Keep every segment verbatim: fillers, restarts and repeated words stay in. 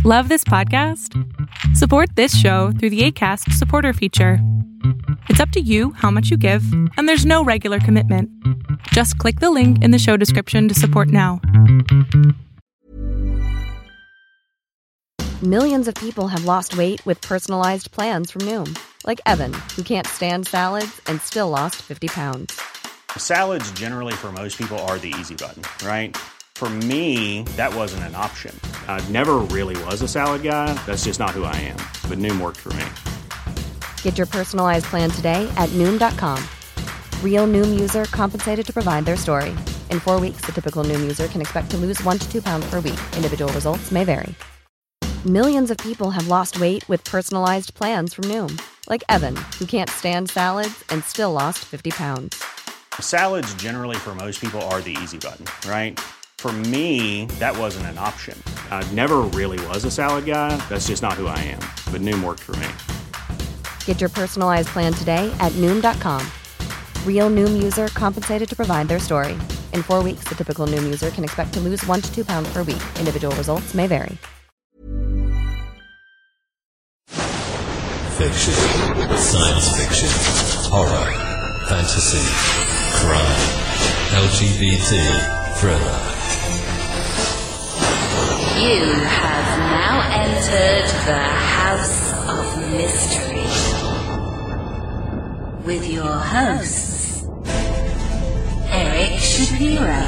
Love this podcast? Support this show through the Acast supporter feature. It's up to you how much you give, and there's no regular commitment. Just click the link in the show description to support now. Millions of people have lost weight with personalized plans from Noom. Like Evan, who can't stand salads and still lost fifty pounds. Salads generally for most people are the easy button, right? For me, that wasn't an option. I never really was a salad guy. That's just not who I am. But Noom worked for me. Get your personalized plan today at Noom dot com. Real Noom user compensated to provide their story. In four weeks, the typical Noom user can expect to lose one to two pounds per week. Individual results may vary. Millions of people have lost weight with personalized plans from Noom. Like Evan, who can't stand salads and still lost fifty pounds. Salads generally for most people are the easy button, right? For me, that wasn't an option. I never really was a salad guy. That's just not who I am. But Noom worked for me. Get your personalized plan today at Noom dot com. Real Noom user compensated to provide their story. In four weeks, the typical Noom user can expect to lose one to two pounds per week. Individual results may vary. Fiction, science fiction, horror, fantasy, crime, L G B T, thriller. You have now entered the House of Mystery with your hosts, Eric Shapiro,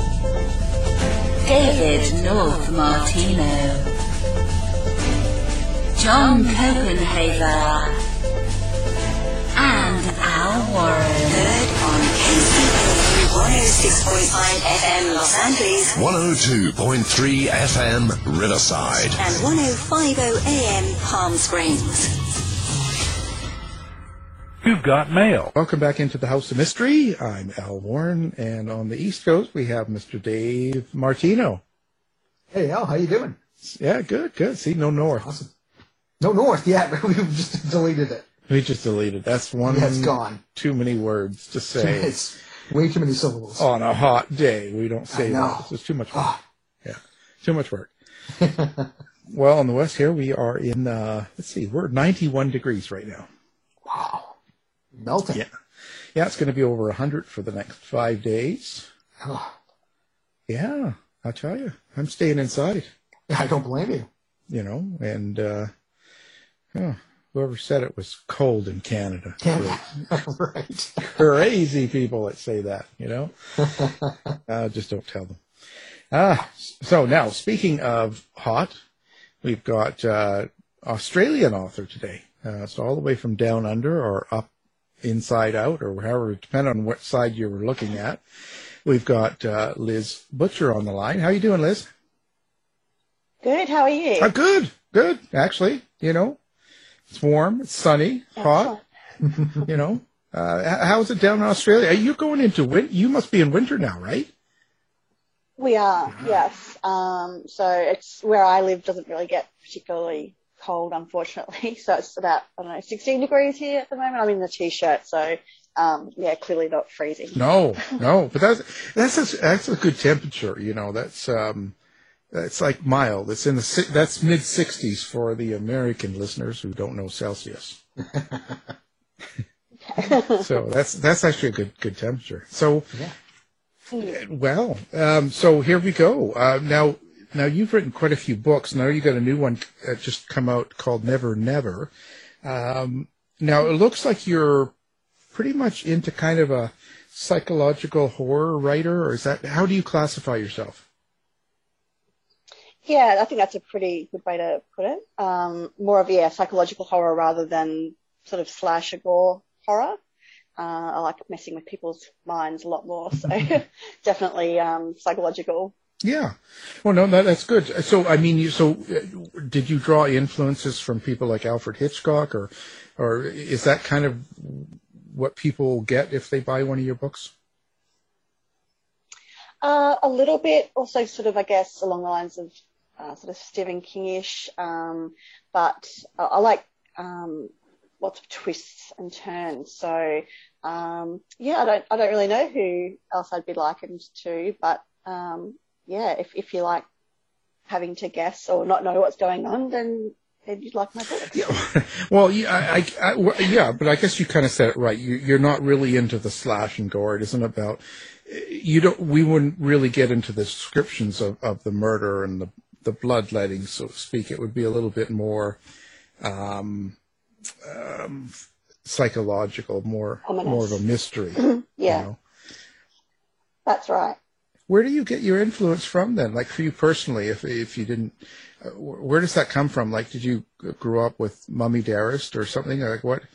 David North Martino, John Copenhaver, and Al Warren. Heard on K C B one oh six point five F M Los Angeles, one oh two point three F M Riverside, and one oh five point oh A M Palm Springs. You've got mail. Welcome back into the House of Mystery. I'm Al Warren, and on the East Coast we have Mister Dave Martino. Hey Al, how you doing? Yeah, good, good. See, no north. Awesome. No north, yeah, we just deleted it. We just deleted. That's one. Yeah, it's gone. Too many words to say. It's way too many syllables. On a hot day, we don't say that. It's too much work. Oh. Yeah, too much work. Well, on the west here, we are in, uh, let's see, we're ninety-one degrees right now. Wow. Melting. Yeah. Yeah, it's going to be over one hundred for the next five days. Oh. Yeah, I'll tell you. I'm staying inside. I don't blame you. You know, and, uh, oh, whoever said it was cold in Canada. Canada. Right. Crazy people that say that, you know. uh, just don't tell them. Ah, so now, speaking of hot, we've got uh, Australian author today. Uh, so all the way from down under or up, inside out, or however, depending on what side you were looking at. We've got uh, Liz Butcher on the line. How you doing, Liz? Good. How are you? Uh, good. Good. Actually, you know, it's warm, it's sunny, hot. You know, uh, how's it down in Australia? Are you going into winter? You must be in winter now, right? We are. Yes. Um, so it's where I live doesn't really get particularly cold, unfortunately. So it's about, I don't know, sixteen degrees here at the moment. I'm in the t-shirt, so um, yeah, clearly not freezing. No, no, but that's that's a, that's a good temperature. You know, that's um, that's like mild. It's in the that's mid sixties for the American listeners who don't know Celsius. So that's that's actually a good good temperature. So, yeah. well, um, so here we go. Uh, now. Now, you've written quite a few books. Now, you got a new one that just come out called Never Never. Um, now, it looks like you're pretty much into kind of a psychological horror writer, or is that, how do you classify yourself? Yeah, I think that's a pretty good way to put it. Um, more of, yeah, psychological horror rather than sort of slasher gore horror. Uh, I like messing with people's minds a lot more, so definitely um, psychological. Yeah. Well, no, that, that's good. So, I mean, you, so uh, did you draw influences from people like Alfred Hitchcock, or, or is that kind of what people get if they buy one of your books? Uh, a little bit. Also, sort of, I guess, along the lines of uh, sort of Stephen King-ish. Um, but I, I like um, lots of twists and turns. So, um, yeah, I don't, I don't really know who else I'd be likened to, but. Um, Yeah, if if you like having to guess or not know what's going on, then then you'd like my books. Yeah. Well, yeah, I, I, I, well, yeah, but I guess you kind of said it right. You, you're not really into the slash and gore. It isn't about, you don't, we wouldn't really get into the descriptions of, of the murder and the, the bloodletting, so to speak. It would be a little bit more, um, um, psychological, more, Ominous. more of a mystery. Yeah. You know? That's right. Where do you get your influence from then? Like for you personally, if if you didn't, uh, where does that come from? Like, did you grow up with Mummy Dearest or something? Like what?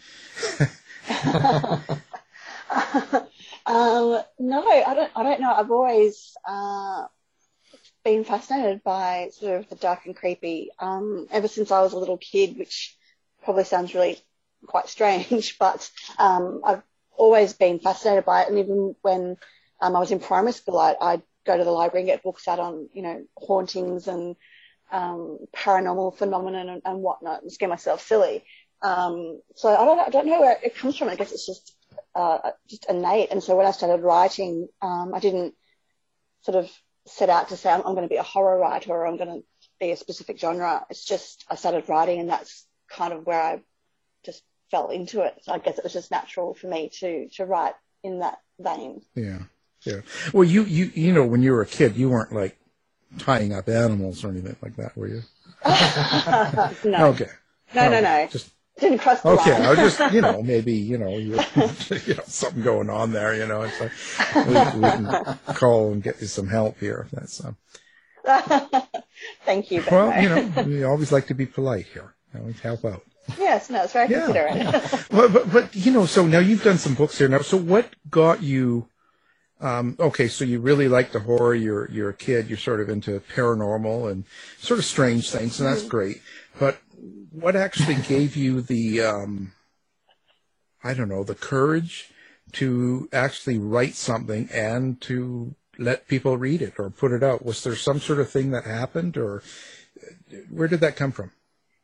um, no, I don't. I don't know. I've always uh, been fascinated by sort of the dark and creepy um, ever since I was a little kid, which probably sounds really quite strange, but um, I've always been fascinated by it. And even when um, I was in primary school, I, I'd go to the library and get books out on, you know, hauntings and um, paranormal phenomenon and, and whatnot, and scare myself silly. Um, so I don't, I don't know where it comes from. I guess it's just uh, just innate. And so when I started writing, um, I didn't sort of set out to say I'm, I'm going to be a horror writer or I'm going to be a specific genre. It's just I started writing, and that's kind of where I just fell into it. So I guess it was just natural for me to to write in that vein. Yeah, yeah. Well, you you you know, when you were a kid, you weren't like tying up animals or anything like that, were you? No. Okay. No, no, no. Just didn't cross the okay. line. I was just, you know, maybe you know, you, you know, something going on there. You know, it's like we, we can call and get you some help here. If that's um. Thank you. Ben. Well, you know, we always like to be polite here. You know, help out. Yes, no, it's very Yeah, considerate. yeah. Well, but, but, you know, so now you've done some books here now. So what got you, um, okay, so you really like the horror. You're, you're a kid. You're sort of into paranormal and sort of strange things, and that's great. But what actually gave you the, um, I don't know, the courage to actually write something and to let people read it or put it out? Was there some sort of thing that happened, or where did that come from?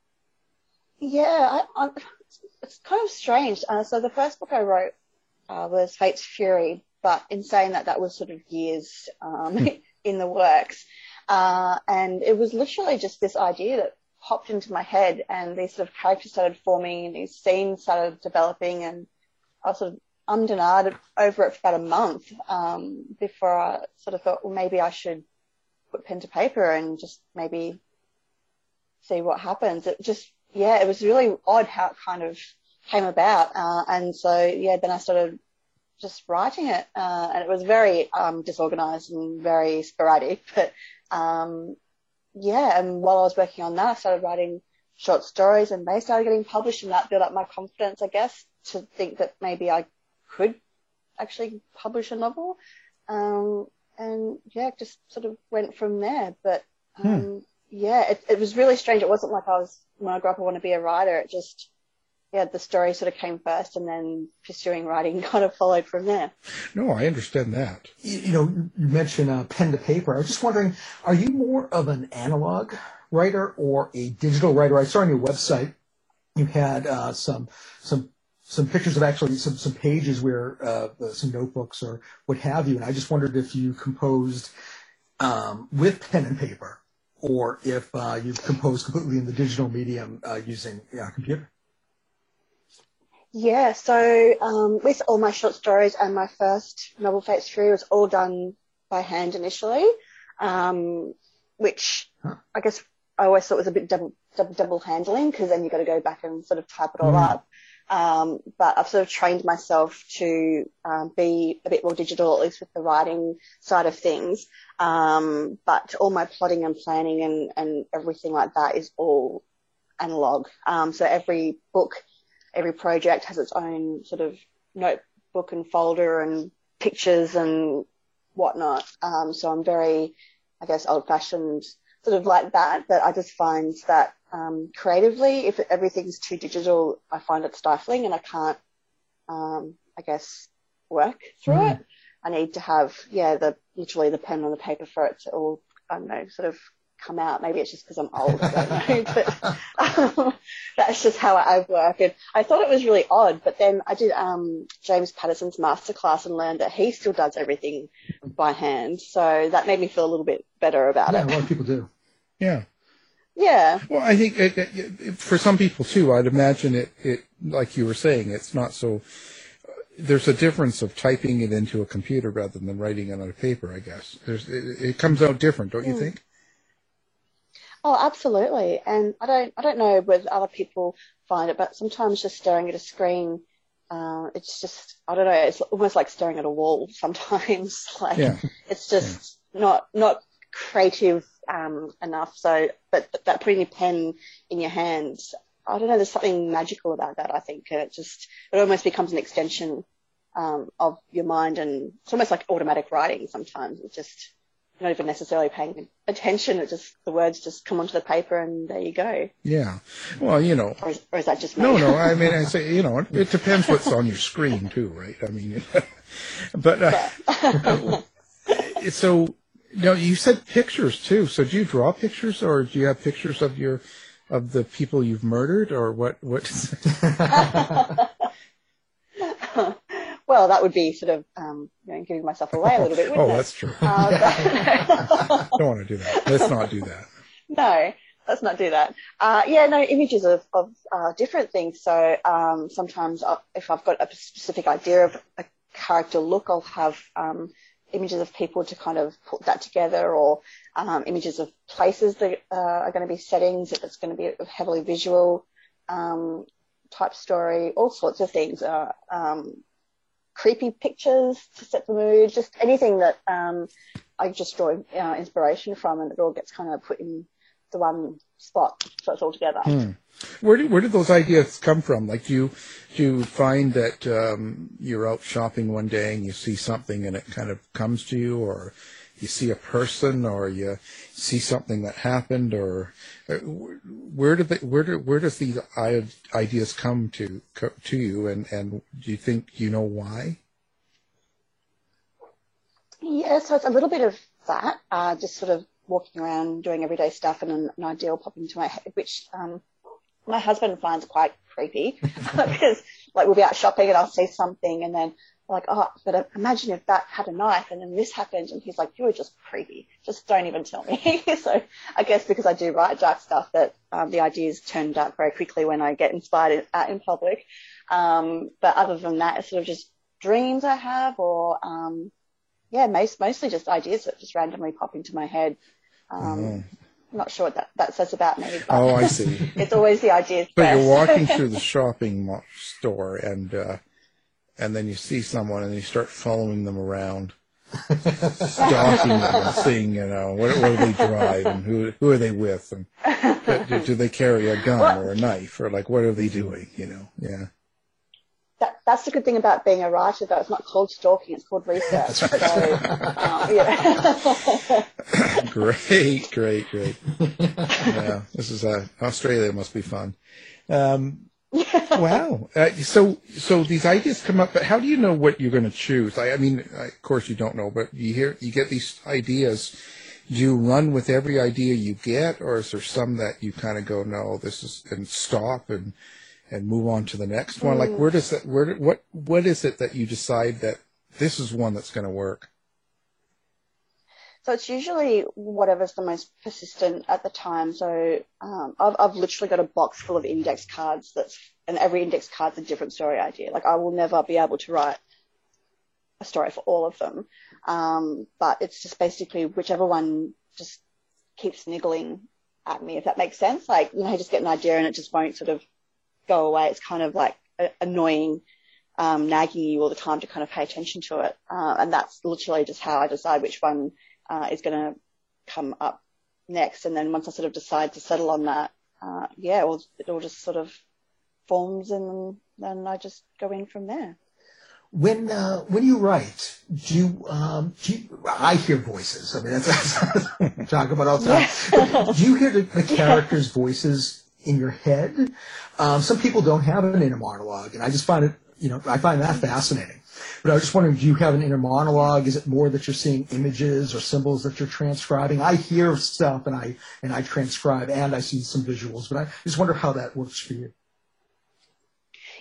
Yeah, I, I, it's kind of strange. Uh, so the first book I wrote uh, was Fate's Fury, but in saying that, that was sort of years um, in the works. Uh, and it was literally just this idea that popped into my head, and these sort of characters started forming and these scenes started developing, and I was sort of ummed and ahed over it for about a month um, before I sort of thought, well, maybe I should put pen to paper and just maybe see what happens. It just Yeah, it was really odd how it kind of came about. Uh, and so, yeah, then I started just writing it. Uh, and it was very um, disorganized and very sporadic. But, um, yeah, and while I was working on that, I started writing short stories, and they started getting published, and that built up my confidence, I guess, to think that maybe I could actually publish a novel. Um, and, yeah, it just sort of went from there. But, um, hmm. yeah, it, it was really strange. It wasn't like I was, when I grew up, I want to be a writer. It just, yeah, the story sort of came first, and then pursuing writing kind of followed from there. No, I understand that. You, you know, you mentioned uh, pen to paper. I was just wondering, are you more of an analog writer or a digital writer? I saw on your website you had uh, some some some pictures of actually some, some pages where uh, some notebooks or what have you, and I just wondered if you composed um, with pen and paper, or if uh, you've composed completely in the digital medium uh, using yeah, a computer. Yeah, so um, with all my short stories and my first novel, Fate's Fury, was all done by hand initially, um, which huh. I guess I always thought was a bit double, double, double handling, because then you've got to go back and sort of type it all mm. up. Um, but I've sort of trained myself to um, be a bit more digital, at least with the writing side of things. Um, but all my plotting and planning and, and everything like that is all analog. Um, so every book, every project has its own sort of notebook and folder and pictures and whatnot. Um, so I'm very, I guess, old-fashioned sort of like that. But I just find that um, creatively, if everything's too digital, I find it stifling, and I can't, um, I guess, work through mm. it. I need to have, yeah, the literally the pen on the paper for it to all, I don't know, sort of come out. Maybe it's just because I'm old, I don't know, but um, that's just how I work. And I thought it was really odd, but then I did um, James Patterson's masterclass and learned that he still does everything by hand. So that made me feel a little bit better about yeah, it. A lot of people do. Yeah. Yeah. Well, I think it, it, it, for some people too, I'd imagine it, it, like you were saying, it's not so, uh, there's a difference of typing it into a computer rather than writing it on a paper, I guess. There's, it, it comes out different, don't you mm. think? Oh, absolutely. And I don't, I don't know whether other people find it, but sometimes just staring at a screen, uh, it's just, I don't know, it's almost like staring at a wall sometimes. Like, yeah. it's just yeah. not, not creative um, enough. So, but, but that putting your pen in your hands, I don't know, there's something magical about that, I think. And it just, it almost becomes an extension um, of your mind, and it's almost like automatic writing sometimes. It's just, you're not even necessarily paying attention. It just, the words just come onto the paper and there you go. Yeah. Well, you know. Or is, or is that just me? No, no. I mean, I say, you know, it, it depends what's on your screen too, right? I mean, but, uh, so, no, you said pictures too. So do you draw pictures, or do you have pictures of your, of the people you've murdered, or what, what? Well, that would be sort of, um, you know, giving myself away a little bit, wouldn't oh, it? that's true. Um, but... Don't want to do that. Let's not do that. No, let's not do that. Uh, yeah, no, images of, of uh, different things. So um, sometimes I, if I've got a specific idea of a character look, I'll have um, images of people to kind of put that together, or um, images of places that uh, are going to be settings, if it's going to be a heavily visual um, type story, all sorts of things. Uh, um, creepy pictures to set the mood, just anything that um, I just draw uh, inspiration from, and it all gets kind of put in the one spot, so it's all together. Hmm. Where did where did those ideas come from? Like, do you do you find that um, you're out shopping one day and you see something and it kind of comes to you, or you see a person, or you see something that happened, or uh, where do they, where do where does these ideas come to to you, and, and do you think you know why? Yeah, so it's a little bit of that, uh, just sort of walking around doing everyday stuff, and an, an idea will pop into my head, which um, my husband finds quite creepy because, like, we'll be out shopping and I'll see something and then like, oh, but imagine if that had a knife and then this happened, and he's like, you're just creepy. Just don't even tell me. So I guess because I do write dark stuff, that um, the ideas turn dark very quickly when I get inspired in, out in public. Um, but other than that, it's sort of just dreams I have, or um, yeah, most, mostly just ideas that just randomly pop into my head. Um, mm. I'm not sure what that, that says about me. But oh, I see. It's always the ideas. But first. You're walking through the shopping store, and uh, and then you see someone, and you start following them around, stalking them, and seeing, you know, what, what do they drive, and who who are they with, and do, do they carry a gun what? or a knife, or like, what are they doing, you know? Yeah. That, that's the good thing about being a writer, though. It's not called stalking; it's called research. That's right. So, um, yeah. Great, great, great. Yeah, this is uh, Australia. Must be fun. Um, wow. Uh, so, so these ideas come up, but how do you know what you're going to choose? I, I mean, I, of course you don't know, but you hear, you get these ideas. Do you run with every idea you get, or is there some that you kind of go, no, this is, and stop and and move on to the next one? Mm. Like, where does that, where, what, what is it that you decide that this is one that's going to work? So it's usually whatever's the most persistent at the time. So um, I've, I've literally got a box full of index cards that's, and every index card's a different story idea. Like, I will never be able to write a story for all of them. Um, but it's just basically whichever one just keeps niggling at me, if that makes sense. Like, you know, you just get an idea and it just won't sort of go away. It's kind of like a, annoying, um, nagging you all the time to kind of pay attention to it. Uh, and that's literally just how I decide which one Uh, is going to come up next. And then once I sort of decide to settle on that, uh, yeah, it all, it all just sort of forms, and then I just go in from there. When uh, when you write, do you, um, do you, I hear voices. I mean, that's, that's what I talk about all the time. Yeah. Do you hear the, the characters' voices in your head? Um, some people don't have an inner monologue, and I just find it, you know, I find that fascinating. But I was just wondering, do you have an inner monologue? Is it more that you're seeing images or symbols that you're transcribing? I hear stuff and I and I transcribe, and I see some visuals, but I just wonder how that works for you.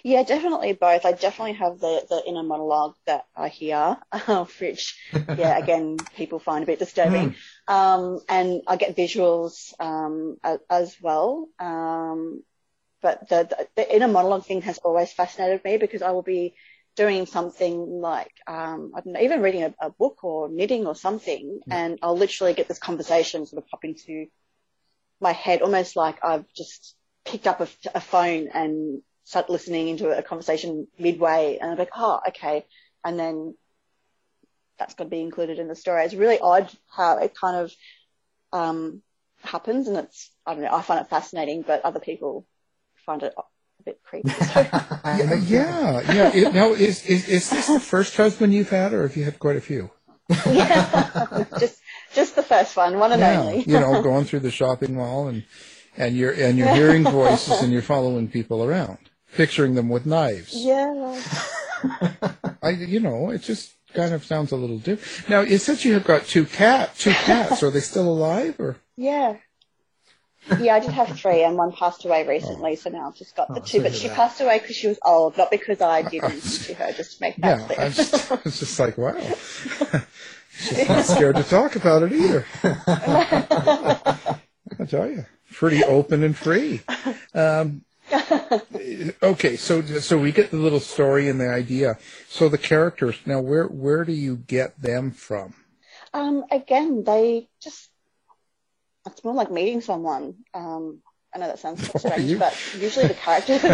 Yeah, definitely both. I definitely have the, the inner monologue that I hear, which, yeah, again, people find a bit disturbing. Mm. Um, and I get visuals um, as, as well. Um, but the, the, the inner monologue thing has always fascinated me because I will be doing something like, um, I don't know, even reading a, a book or knitting or something, yeah. and I'll literally get this conversation sort of pop into my head, almost like I've just picked up a, a phone and start listening into a conversation midway, and I'm like, oh, okay, and then that's got to be included in the story. It's really odd how it kind of um, happens, and it's, I don't know, I find it fascinating, but other people find it a bit creepy. So. yeah, yeah, yeah. It, now, is, is is this the first husband you've had, or have you had quite a few? Yeah, just just the first one, one and yeah, only. You know, going through the shopping mall and and you're and you're hearing voices and you're following people around, picturing them with knives. Yeah. I, you know, it just kind of sounds a little different. Now, it says you have got two cat, two cats. Are they still alive, or? Yeah. Yeah, I did have three, and one passed away recently, oh. so now I've just got the oh, two. But she that. passed away because she was old, not because I did anything to her, just to make that yeah, clear. I just, it's just like, wow. She's not scared to talk about it either. I tell you, pretty open and free. Um, okay, so so we get the little story and the idea. So the characters, now where where do you get them from? Um, again, they just, it's more like meeting someone. Um, I know that sounds strange, but usually the characters.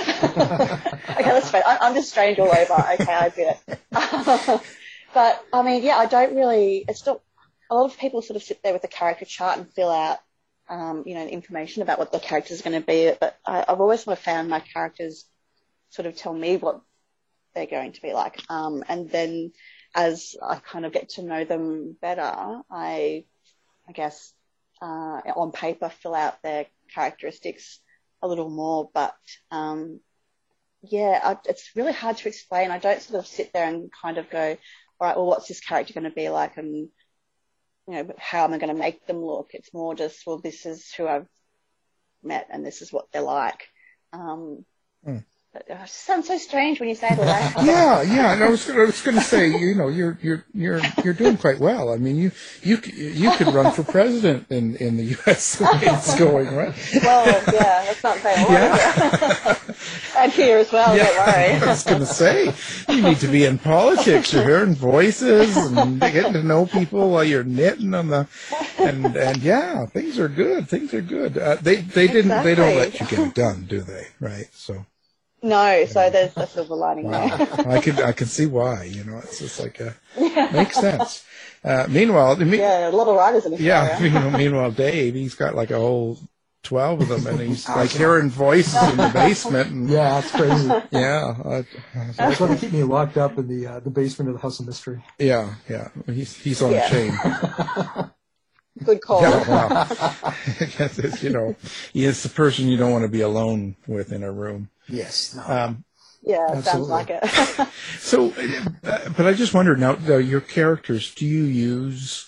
Okay, let's face it, I'm just strange all over. Okay, I get it. But, I mean, yeah, I don't really, it's not, a lot of people sort of sit there with a character chart and fill out, um, you know, information about what the character's going to be. But I, I've always sort of found my characters sort of tell me what they're going to be like. Um, and then as I kind of get to know them better, I, I guess, uh, on paper fill out their characteristics a little more. But, um, yeah, I, it's really hard to explain. I don't sort of sit there and kind of go, all right, well, what's this character going to be like, and, you know, how am I going to make them look? It's more just, well, this is who I've met and this is what they're like. Um, mm. But it sounds so strange when you say it all that. yeah, yeah. And I was, I was going to say, you know, you're you're you're you're doing quite well. I mean, you you you could run for president in, in the U S the way it's going, right? Well, yeah, that's not saying a lot. Yeah. And here as well. Yeah, don't worry. I was going to say, you need to be in politics. You're hearing voices and getting to know people while you're knitting on the, and and yeah, things are good. Things are good. Uh, they they didn't exactly. They don't let you get it done, do they? Right. So. No, so there's a silver lining wow. there. I can I can see why. You know, it's just like a makes sense. Uh, meanwhile, me, yeah, a lot of writers in Australia. Yeah, you know, meanwhile, Dave, he's got like a whole twelve of them, and he's like hearing voices in the basement. And, yeah, that's crazy. Yeah, uh, that's why they keep me locked up in the uh, the basement of the House of Mystery. Yeah, yeah, he's he's on yeah. a chain. Good call. Yeah, wow. You know, he is the person you don't want to be alone with in a room. Yes. No. Um, yeah, it sounds like it. So, uh, but I just wondered now, though, your characters, do you use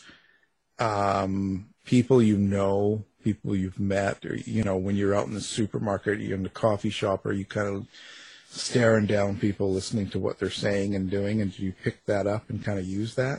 um, people you know, people you've met, or, you know, when you're out in the supermarket, you're in the coffee shop, are you kind of staring down people, listening to what they're saying and doing, and do you pick that up and kind of use that?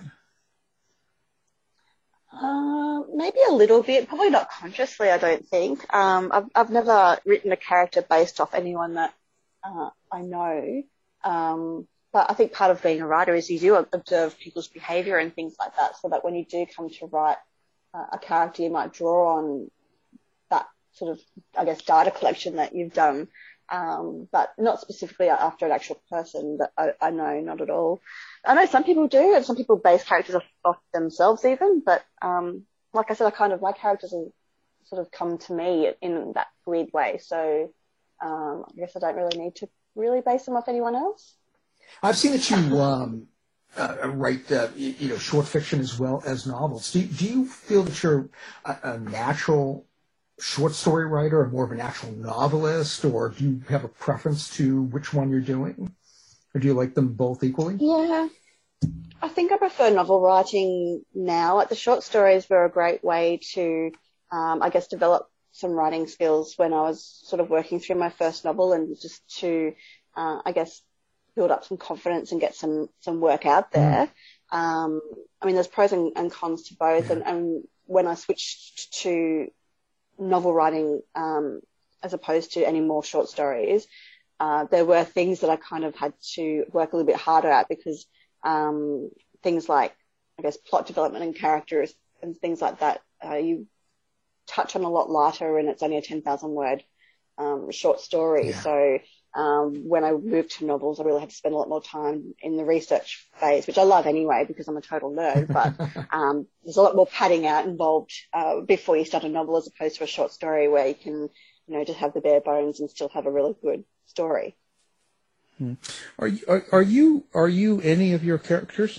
Uh, maybe a little bit, probably not consciously, I don't think. Um, I've, I've never written a character based off anyone that uh, I know. Um, but I think part of being a writer is you do observe people's behaviour and things like that, so that when you do come to write uh, a character, you might draw on that sort of, I guess, data collection that you've done. Um, but not specifically after an actual person that I, I know, not at all. I know some people do, and some people base characters off, off themselves even, but um, like I said, I kind of, my characters have sort of come to me in that weird way, so um, I guess I don't really need to really base them off anyone else. I've seen that you um, uh, write, uh, you, you know, short fiction as well as novels. Do you, do you feel that you're a, a natural short story writer or more of an actual novelist, or do you have a preference to which one you're doing? Or do you like them both equally? Yeah, I think I prefer novel writing now. Like the short stories were a great way to, um, I guess, develop some writing skills when I was sort of working through my first novel, and just to uh, I guess, build up some confidence and get some, some work out there. Mm. Um, I mean, there's pros and, and cons to both. Yeah. And, and when I switched to novel writing, um, as opposed to any more short stories, uh, there were things that I kind of had to work a little bit harder at because, um, things like, I guess, plot development and characters and things like that, uh, you touch on a lot lighter and it's only a ten thousand word, um, short story. Yeah. So, Um, when I moved to novels, I really had to spend a lot more time in the research phase, which I love anyway because I'm a total nerd, but um, there's a lot more padding out involved uh, before you start a novel as opposed to a short story where you can, you know, just have the bare bones and still have a really good story. Hmm. Are you, are, are you, are you any of your characters?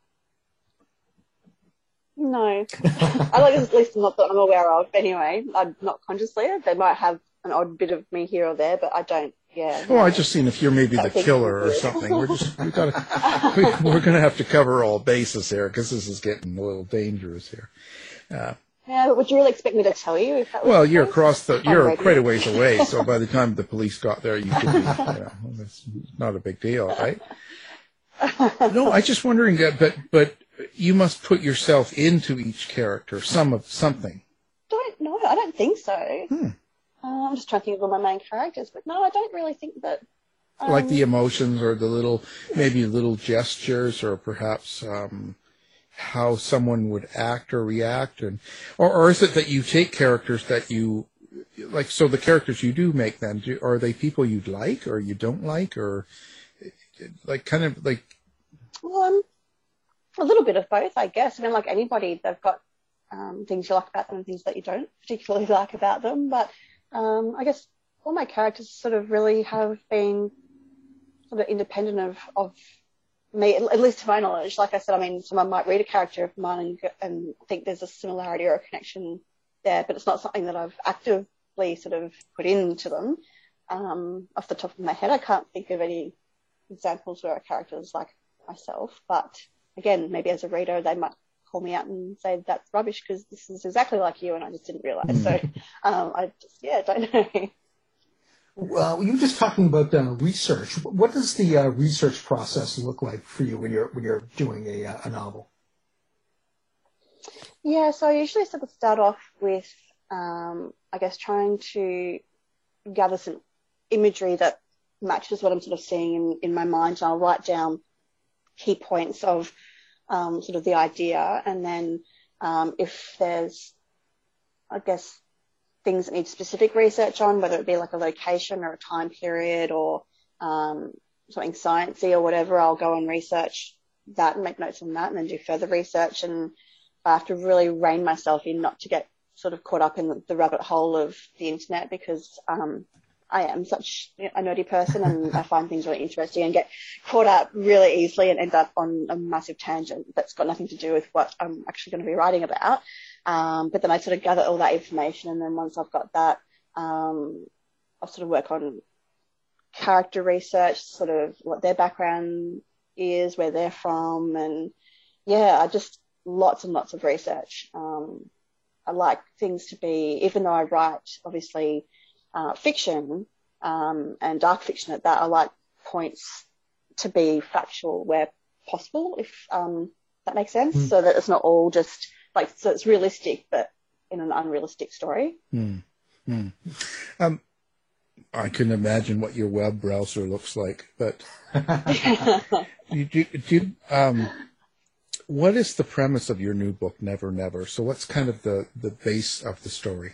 No. I like at least not that I'm aware of anyway. I'm not consciously. They might have an odd bit of me here or there, but I don't. Yeah. Well, no. I just seen if you're maybe the killer or something. We're just we gotta we, we're going to have to cover all bases here because this is getting a little dangerous here. Uh, yeah, but would you really expect me to tell you if that was well, the you're case? across the you're quite a ways away, so by the time the police got there, you could be. You know, that's not a big deal, right? No, I just wondering that, but but you must put yourself into each character, some of something. Don't know. I don't think so. Hmm. Uh, I'm just trying to think of all my main characters, but no, I don't really think that. Um, like the emotions or the little, maybe little gestures or perhaps um, how someone would act or react. and or, or is it that you take characters that you, like, so the characters you do make then, do, are they people you'd like or you don't like or like kind of like. Well, um, a little bit of both, I guess. I mean, like anybody, they've got um, things you like about them and things that you don't particularly like about them, but Um, I guess all my characters sort of really have been sort of independent of, of me, at least to my knowledge. Like I said, I mean, someone might read a character of mine and, and think there's a similarity or a connection there, but it's not something that I've actively sort of put into them. Um, off the top of my head, I can't think of any examples where a character is like myself. But again, maybe as a reader, they might call me out and say that's rubbish because this is exactly like you and I just didn't realize. Mm. So um, I just, yeah, don't know. Well, you were just talking about uh, research. What does the uh, research process look like for you when you're when you're doing a, uh, a novel? Yeah, so I usually sort of start off with, um, I guess, trying to gather some imagery that matches what I'm sort of seeing in, in my mind. And I'll write down key points of Um, sort of the idea, and then um, if there's, I guess, things that need specific research on, whether it be like a location or a time period or um, something sciencey or whatever, I'll go and research that and make notes on that and then do further research. And I have to really rein myself in not to get sort of caught up in the, the rabbit hole of the internet because um, I am such a nerdy person and I find things really interesting and get caught up really easily and end up on a massive tangent that's got nothing to do with what I'm actually going to be writing about. Um, but then I sort of gather all that information, and then once I've got that, um, I'll sort of work on character research, sort of what their background is, where they're from, and yeah, I just lots and lots of research. Um, I like things to be, even though I write obviously Uh, fiction um, and dark fiction at that, I like points to be factual where possible, if um, that makes sense, mm. so that it's not all just like, so it's realistic but in an unrealistic story. Mm. Mm. Um, I can imagine what your web browser looks like, but you, do, do you, um, what is the premise of your new book, Never Never? So what's kind of the, the base of the story?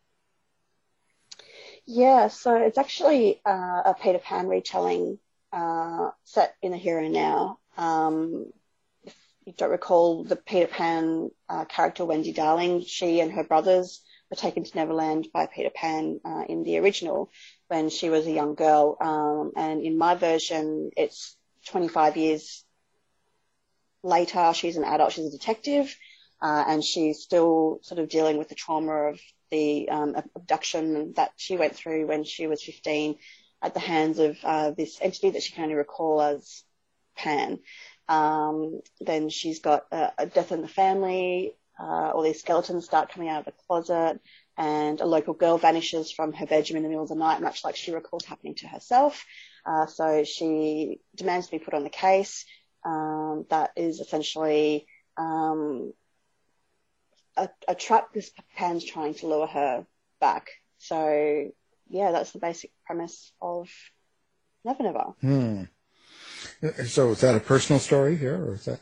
Yeah, so it's actually uh, a Peter Pan retelling uh, set in the here and now. Um, if you don't recall, the Peter Pan uh, character Wendy Darling, she and her brothers were taken to Neverland by Peter Pan uh, in the original when she was a young girl. Um, and in my version, it's twenty-five years later. She's an adult, she's a detective, uh, and she's still sort of dealing with the trauma of the um, abduction that she went through when she was fifteen at the hands of uh, this entity that she can only recall as Pan. Um, then she's got a, a death in the family, uh, all these skeletons start coming out of the closet, and a local girl vanishes from her bedroom in the middle of the night, much like she recalls happening to herself. Uh, so she demands to be put on the case. Um, that is essentially um, a, a trap this Pan's trying to lure her back. So, yeah, that's the basic premise of Never Never. Hmm. So is that a personal story here, or is that...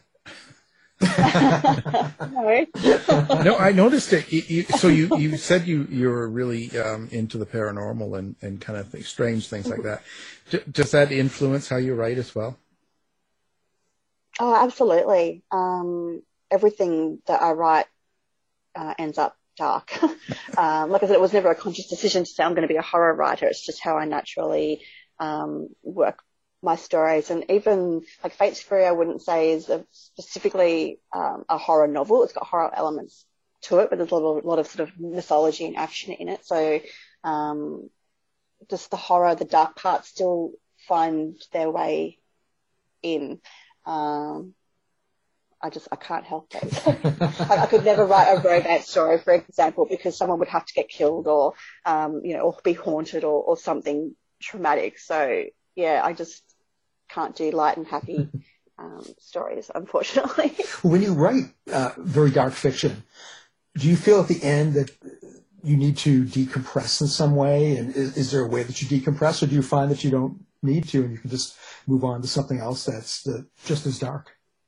No. No, I noticed it. You, you, so you, you said you, you were really um, into the paranormal and, and kind of th- strange things like that. D- does that influence how you write as well? Oh, absolutely. Um, everything that I write uh, ends up dark. um, like I said, it was never a conscious decision to say I'm going to be a horror writer. It's just how I naturally um, work my stories. And even like Fate's Fury, I wouldn't say is a, specifically um, a horror novel. It's got horror elements to it, but there's a lot of, a lot of sort of mythology and action in it. So um, just the horror, the dark parts still find their way in. Um, I just, I can't help it. I, I could never write a romance story, for example, because someone would have to get killed or, um, you know, or be haunted or, or something traumatic. So, yeah, I just can't do light and happy um, stories, unfortunately. When you write uh, very dark fiction, do you feel at the end that you need to decompress in some way? And is, is there a way that you decompress, or do you find that you don't need to and you can just move on to something else that's the, just as dark?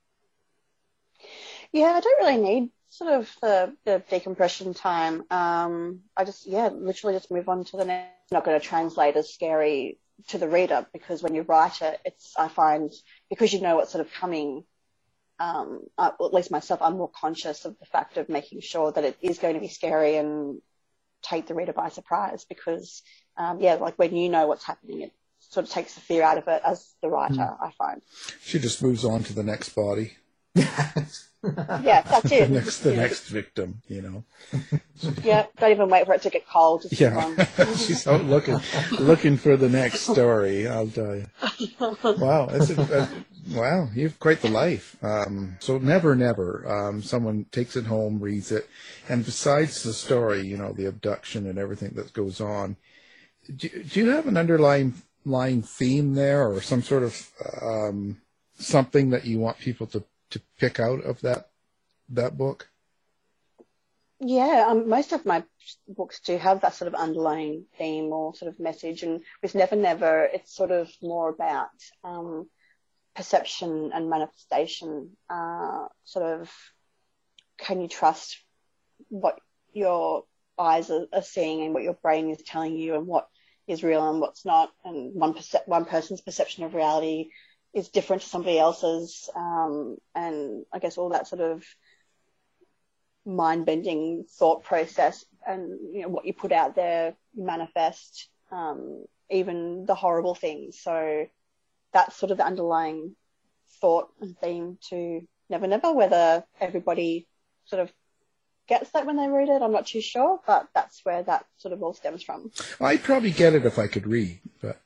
Yeah, I don't really need sort of the, the decompression time. Um, I just, yeah, literally just move on to the next. I'm not going to translate as scary to the reader, because when you write it, it's, I find, because you know what's sort of coming, um, I, well, at least myself, I'm more conscious of the fact of making sure that it is going to be scary and take the reader by surprise, because, um, yeah, like when you know what's happening, it sort of takes the fear out of it as the writer, mm. I find. She just moves on to the next body. Yeah, that's it. the next, the yeah. next victim, you know. Yeah, don't even wait for it to get cold. Just yeah, she's out looking, looking for the next story. I'll tell you. Wow, that's a, a, wow, you've quite the life. Um, so never, never. Um, someone takes it home, reads it, and besides the story, you know, the abduction and everything that goes on, do, do you have an underlying line theme there, or some sort of um, something that you want people to to pick out of that that book? Yeah, um, most of my books do have that sort of underlying theme or sort of message, and with Never Never, it's sort of more about um, perception and manifestation. Uh, sort of, can you trust what your eyes are, are seeing and what your brain is telling you, and what is real and what's not? And one perce- one person's perception of reality is different to somebody else's, um, and I guess all that sort of mind-bending thought process, and you know what you put out there, you manifest, um, even the horrible things. So that's sort of the underlying thought and theme to Never Never. Whether everybody sort of gets that when they read it, I'm not too sure, but that's where that sort of all stems from. I'd probably get it if I could read, but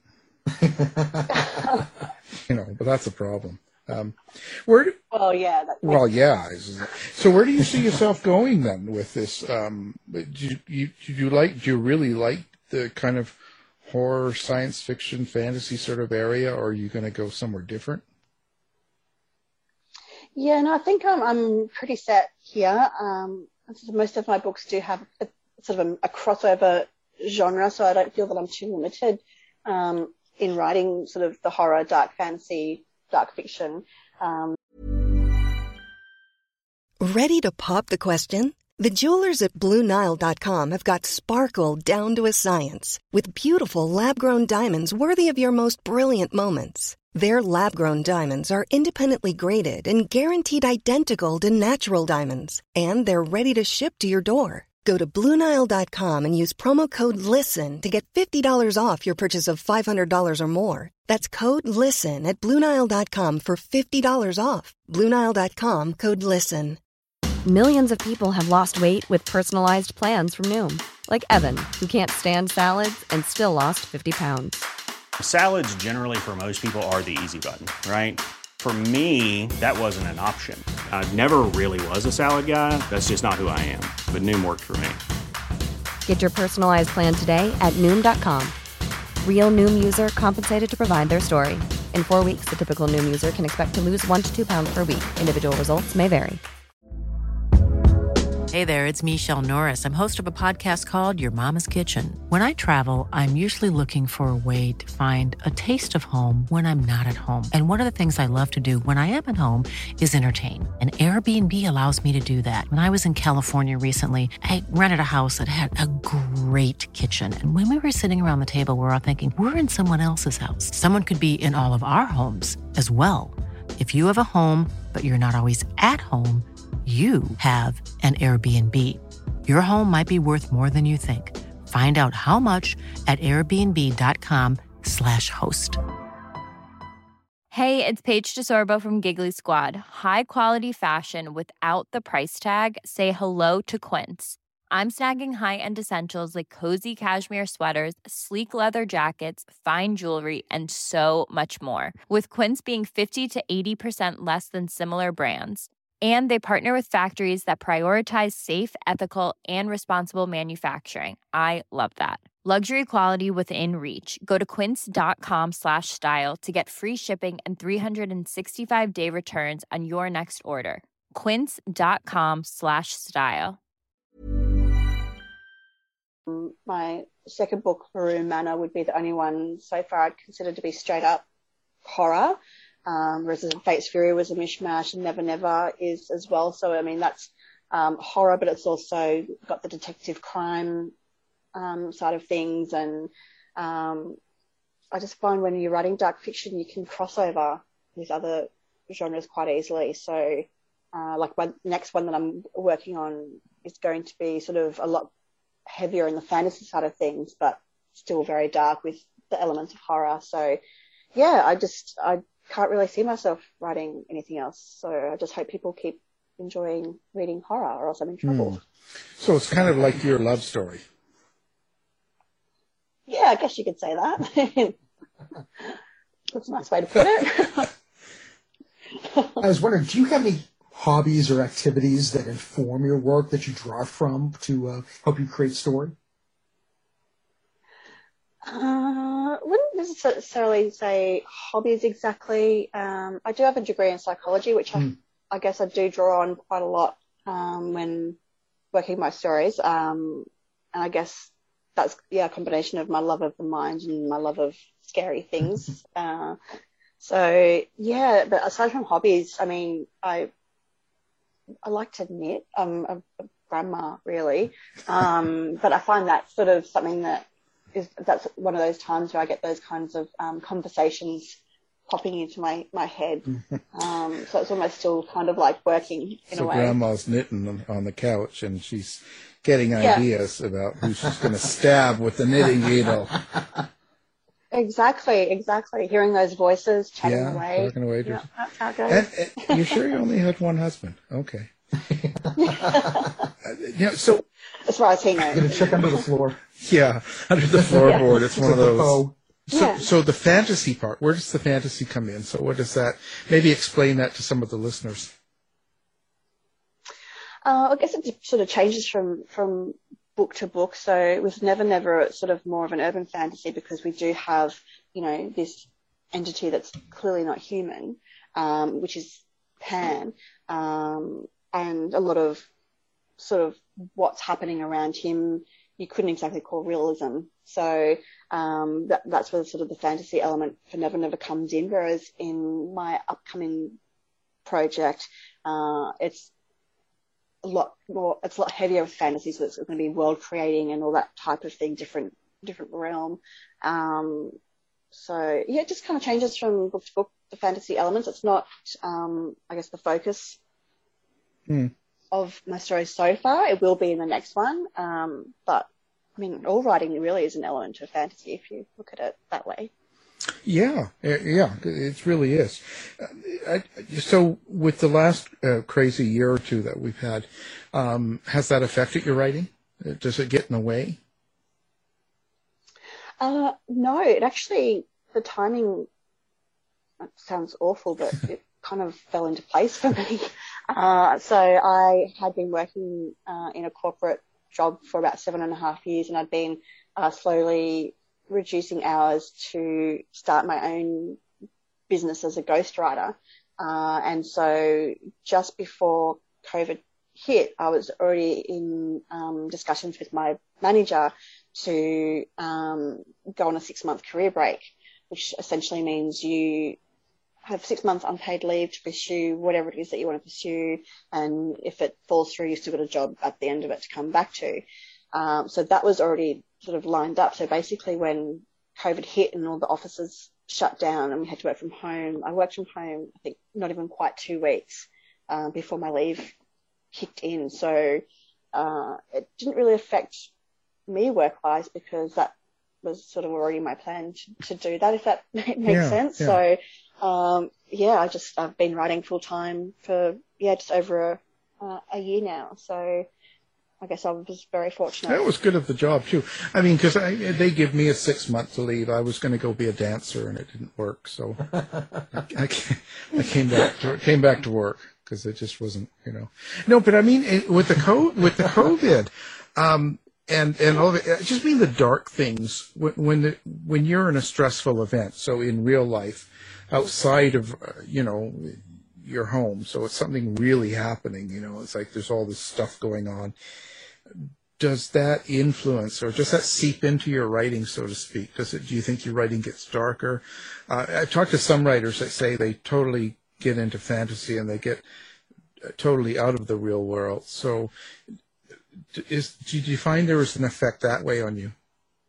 you know, but that's a problem. Um, where do, well, yeah. That, well, yeah. So where do you see yourself going then with this? Um, do you, you, do you like, do you really like the kind of horror, science fiction, fantasy sort of area, or are you going to go somewhere different? Yeah, no, I think I'm, I'm pretty set here. Um, most of my books do have a, sort of a, a crossover genre, so I don't feel that I'm too limited um, in writing sort of the horror, dark fantasy, dark fiction. Um, Ready to pop the question? The jewelers at Blue Nile dot com have got sparkle down to a science with beautiful lab-grown diamonds worthy of your most brilliant moments. Their lab-grown diamonds are independently graded and guaranteed identical to natural diamonds, and they're ready to ship to your door. Go to Blue Nile dot com and use promo code LISTEN to get fifty dollars off your purchase of five hundred dollars or more. That's code LISTEN at Blue Nile dot com for fifty dollars off. Blue Nile dot com, code LISTEN. Millions of people have lost weight with personalized plans from Noom. Like Evan, who can't stand salads and still lost fifty pounds. Salads generally for most people are the easy button, right? For me, that wasn't an option. I never really was a salad guy. That's just not who I am. But Noom worked for me. Get your personalized plan today at Noom dot com. Real Noom user compensated to provide their story. In four weeks, the typical Noom user can expect to lose one to two pounds per week. Individual results may vary. Hey there, it's Michelle Norris. I'm host of a podcast called Your Mama's Kitchen. When I travel, I'm usually looking for a way to find a taste of home when I'm not at home. And one of the things I love to do when I am at home is entertain. And Airbnb allows me to do that. When I was in California recently, I rented a house that had a great kitchen. And when we were sitting around the table, we were all thinking, we're in someone else's house. Someone could be in all of our homes as well. If you have a home, but you're not always at home, you have an Airbnb. Your home might be worth more than you think. Find out how much at airbnb.com slash host. Hey, it's Paige DeSorbo from Giggly Squad. High quality fashion without the price tag. Say hello to Quince. I'm snagging high-end essentials like cozy cashmere sweaters, sleek leather jackets, fine jewelry, and so much more. With Quince being fifty to eighty percent less than similar brands. And they partner with factories that prioritize safe, ethical, and responsible manufacturing. I love that. Luxury quality within reach. Go to quince.com slash style to get free shipping and three sixty-five day returns on your next order. Quince.com slash style. My second book, Maroon Manor, would be the only one so far I'd consider to be straight up horror. Um, Resident Fate's Fury was a mishmash, and Never Never is as well. So, I mean, that's um, horror, but it's also got the detective crime um, side of things. And um, I just find when you're writing dark fiction, you can cross over with other genres quite easily. So, uh, like my next one that I'm working on is going to be sort of a lot heavier in the fantasy side of things, but still very dark with the elements of horror. So, yeah, I just... I can't really see myself writing anything else. So I just hope people keep enjoying reading horror, or else I'm in trouble. Mm. So it's kind of like your love story. Yeah, I guess you could say that. That's a nice way to put it. I was wondering, do you have any hobbies or activities that inform your work that you draw from to uh, help you create story? Uh, wouldn't necessarily say hobbies exactly. Um, I do have a degree in psychology, which I, mm. I guess I do draw on quite a lot um, when working my stories. Um, and I guess that's, yeah, a combination of my love of the mind and my love of scary things. uh, so, yeah, but aside from hobbies, I mean, I I like to knit. I'm a, a grandma, really. Um, but I find that sort of something that is that's one of those times where I get those kinds of um, conversations popping into my, my head. Um, so it's almost still kind of like working in so a way. So grandma's knitting on, on the couch and she's getting yeah. ideas about who she's going to stab with the knitting needle. Exactly, exactly. Hearing those voices chatting yeah, away. Talking away. Yeah, that's how it goes. And, and you're sure you only had one husband? Okay. you know, so as far as he knows. Get a check under the floor. Yeah, under the floorboard. yeah. It's, it's one like of those. So, yeah. so the fantasy part, where does the fantasy come in? So what does that, maybe explain that to some of the listeners. Uh, I guess it sort of changes from, from book to book. So with Never Never, it's sort of more of an urban fantasy because we do have, you know, this entity that's clearly not human, um, which is Pan, um, and a lot of sort of what's happening around him you couldn't exactly call realism. So um, that, that's where sort of the fantasy element for Never Never comes in, whereas in my upcoming project, uh, it's a lot more, it's a lot heavier with fantasy, so it's going to be world creating and all that type of thing, different different realm. Um, so yeah, it just kind of changes from book to book, the fantasy elements. It's not, um, I guess, the focus mm. of my story so far. It will be in the next one, um, but I mean, all writing really is an element of fantasy if you look at it that way. Yeah, yeah, it really is. I, so with the last uh, crazy year or two that we've had, um, has that affected your writing? Does it get in the way? Uh, no, it actually, the timing, it sounds awful, but it kind of fell into place for me. Uh, so I had been working uh, in a corporate job for about seven and a half years, and I'd been uh, slowly reducing hours to start my own business as a ghostwriter. Uh, and so just before COVID hit, I was already in um, discussions with my manager to um, go on a six-month career break, which essentially means you have six months unpaid leave to pursue whatever it is that you want to pursue, and if it falls through, you've still got a job at the end of it to come back to. Um, so that was already sort of lined up. So basically when COVID hit and all the offices shut down and we had to work from home, I worked from home, I think, not even quite two weeks uh, before my leave kicked in. So uh, it didn't really affect me work-wise because that was sort of already my plan to, to do that, if that makes yeah, sense. Yeah. So, um, yeah, I just, I've been writing full-time for, yeah, just over a, uh, a year now. So I guess I was very fortunate. That was good of the job, too. I mean, because they give me a six month to leave. I was going to go be a dancer, and it didn't work. So I, I came back to came back to work because it just wasn't, you know. No, but I mean, it, with the co- with the COVID, um, and and all of it, I just mean the dark things when when, the, when you're in a stressful event. So in real life, outside of uh, you know your home, so it's something really happening. You know, it's like there's all this stuff going on. Does that influence, or does that seep into your writing, so to speak? Does it? Do you think your writing gets darker? Uh, I've talked to some writers that say they totally get into fantasy and they get totally out of the real world. So, is do you find there was an effect that way on you?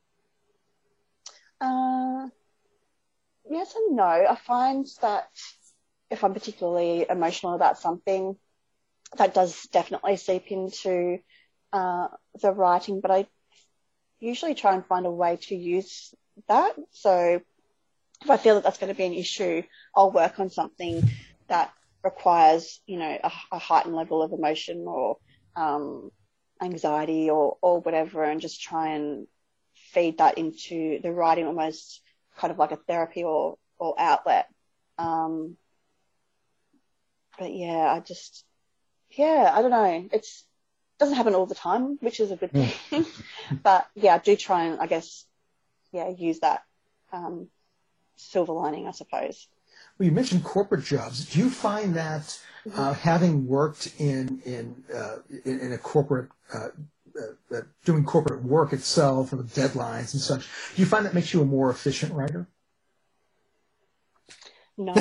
Uh, yes and no. I find that if I'm particularly emotional about something, that does definitely seep into uh, the writing, but I usually try and find a way to use that. So if I feel that that's going to be an issue, I'll work on something that requires, you know, a, a heightened level of emotion or um, anxiety or, or whatever, and just try and feed that into the writing, almost kind of like a therapy or, or outlet. Um, but yeah, I just, yeah, I don't know. It's, doesn't happen all the time, which is a good thing. But yeah, I do try and, I guess, yeah, use that um, silver lining, I suppose. Well, you mentioned corporate jobs. Do you find that uh, having worked in in, uh, in in a corporate, uh, uh, uh, doing corporate work itself and with deadlines and such, do you find that makes you a more efficient writer? No.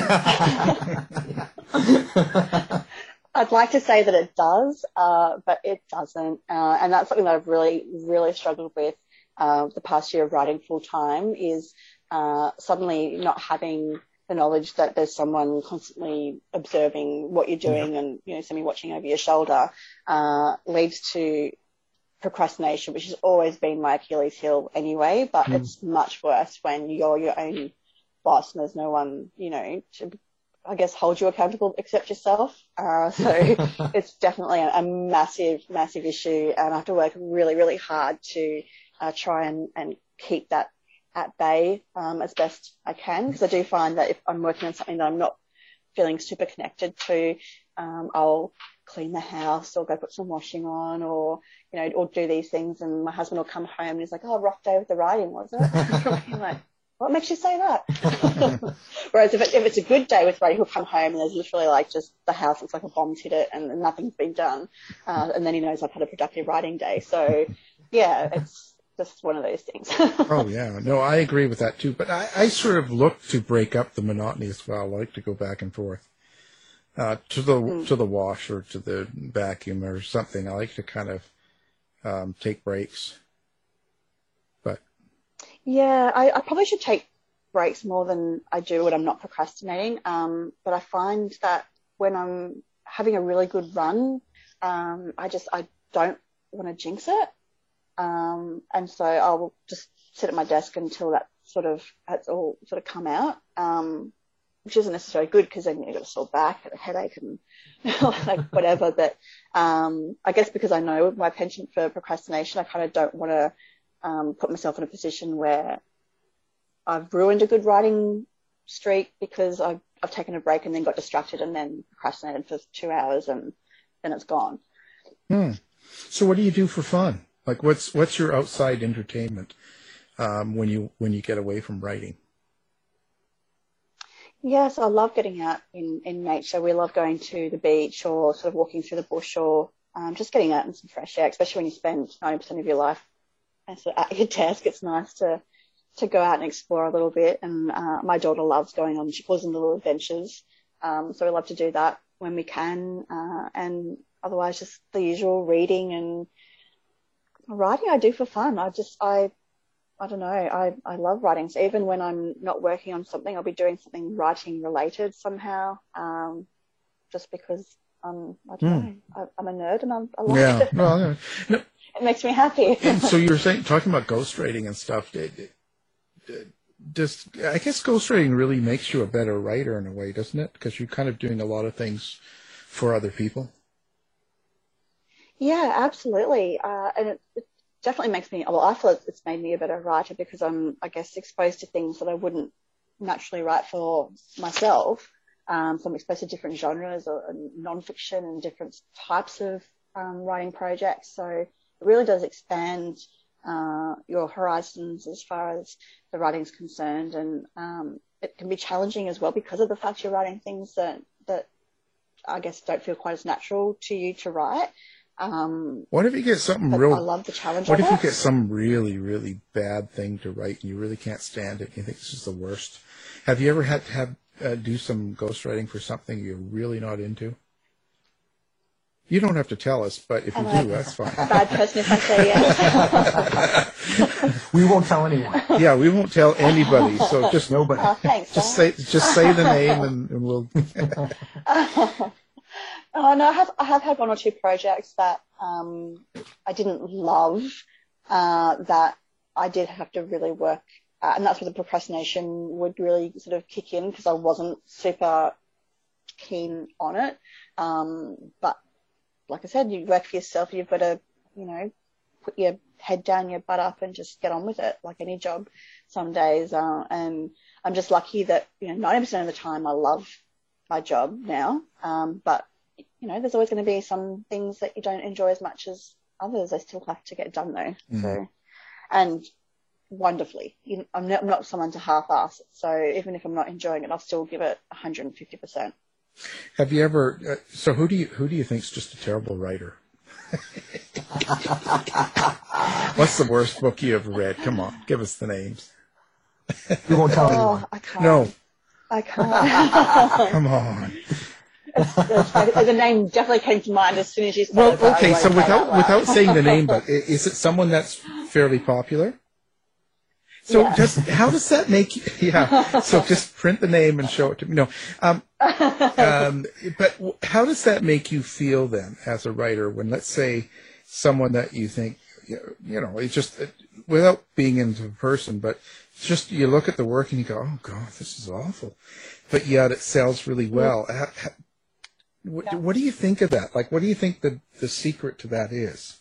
I'd like to say that it does, uh, but it doesn't. Uh, and that's something that I've really, really struggled with uh, the past year of writing full time is uh, suddenly not having the knowledge that there's someone constantly observing what you're doing and, you know, somebody watching over your shoulder uh, leads to procrastination, which has always been my Achilles heel anyway, but mm. it's much worse when you're your own boss and there's no one, you know, to I guess, hold you accountable except yourself. Uh, so it's definitely a, a massive, massive issue. And I have to work really, really hard to uh, try and, and keep that at bay um, as best I can. Because I do find that if I'm working on something that I'm not feeling super connected to, um, I'll clean the house or go put some washing on or, you know, or do these things. And my husband will come home and he's like, oh, rough day with the writing, was it? I'm like, what makes you say that? Whereas if, it, if it's a good day with writing, he'll come home and there's literally like just the house looks like a bomb's hit it and nothing's been done. Uh, and then he knows I've had a productive writing day. So, yeah, it's just one of those things. Oh, yeah. No, I agree with that too. But I, I sort of look to break up the monotony as well. I like to go back and forth uh, to the mm. to the wash or to the vacuum or something. I like to kind of um, take breaks. Yeah, I, I probably should take breaks more than I do when I'm not procrastinating. Um, but I find that when I'm having a really good run, um, I just, I don't want to jinx it. Um, and so I'll just sit at my desk until that sort of, has all sort of come out, um, which isn't necessarily good because then you've got a sore back and a headache and like whatever. But um, I guess because I know my penchant for procrastination, I kind of don't want to Um, put myself in a position where I've ruined a good writing streak because I've, I've taken a break and then got distracted and then procrastinated for two hours and then it's gone. Hmm. So what do you do for fun? Like, what's what's your outside entertainment um, when you when you get away from writing? Yes, I love getting out in, in nature. We love going to the beach or sort of walking through the bush or um, just getting out in some fresh air, especially when you spend ninety percent of your life sort of at your desk. It's nice to, to go out and explore a little bit. And uh, my daughter loves going on, she calls them little adventures. Um, so we love to do that when we can. Uh, and otherwise just the usual reading and writing I do for fun. I just, I, I don't know. I, I love writing. So even when I'm not working on something, I'll be doing something writing related somehow, um, just because I'm, I don't mm. know, I, I'm a nerd and I'm, I like yeah. it. Well, yeah. No. It makes me happy. And so you were saying, talking about ghostwriting and stuff. Does, I guess ghostwriting really makes you a better writer in a way, doesn't it? Because you're kind of doing a lot of things for other people. Yeah, absolutely. Uh, and it, it definitely makes me, well, I feel it's made me a better writer because I'm, I guess, exposed to things that I wouldn't naturally write for myself. Um, so I'm exposed to different genres or, or nonfiction and different types of um, writing projects. So it really does expand uh, your horizons as far as the writing's concerned. And um, it can be challenging as well because of the fact you're writing things that, that I guess don't feel quite as natural to you to write. Um, what if you get something real? I love the challenge. What of if it. you get some really, really bad thing to write and you really can't stand it? And you think this is the worst. Have you ever had to have uh, do some ghostwriting for something you're really not into? You don't have to tell us, but if Am you I do, that's fine. A bad person if I say yes. We won't tell anyone. Yeah, we won't tell anybody. So just nobody. Oh, thanks. Just say, just say the name, and, and we'll. Oh no, I have I have had one or two projects that um, I didn't love, uh, that I did have to really work at, and that's where the procrastination would really sort of kick in because I wasn't super keen on it. Um, but like I said, you work for yourself. You've got to, you know, put your head down, your butt up, and just get on with it, like any job. Some days, uh, and I'm just lucky that you know ninety percent of the time I love my job now, um, but you know, there's always going to be some things that you don't enjoy as much as others. They still have to get done though. Mm. So, and wonderfully, you know, I'm, not, I'm not someone to half-ass it. So even if I'm not enjoying it, I'll still give it one hundred fifty percent. Have you ever? Uh, so who do you who do you think's just a terrible writer? What's the worst book you ever read? Come on, give us the names. You won't tell oh, anyone. I can't. No. I can't. Come on. The name definitely came to mind as soon as you said well, it. Well, okay, so without without saying the name, but is it someone that's fairly popular? So yeah. just how does that make you? Yeah. So just print the name and show it to me. No. Um, um, but how does that make you feel then, as a writer, when let's say someone that you think, you know, it's just without being into the person, but it's just you look at the work and you go, oh God, this is awful, but yet it sells really well. How, how, what, yeah. what do you think of that? Like, what do you think the the secret to that is?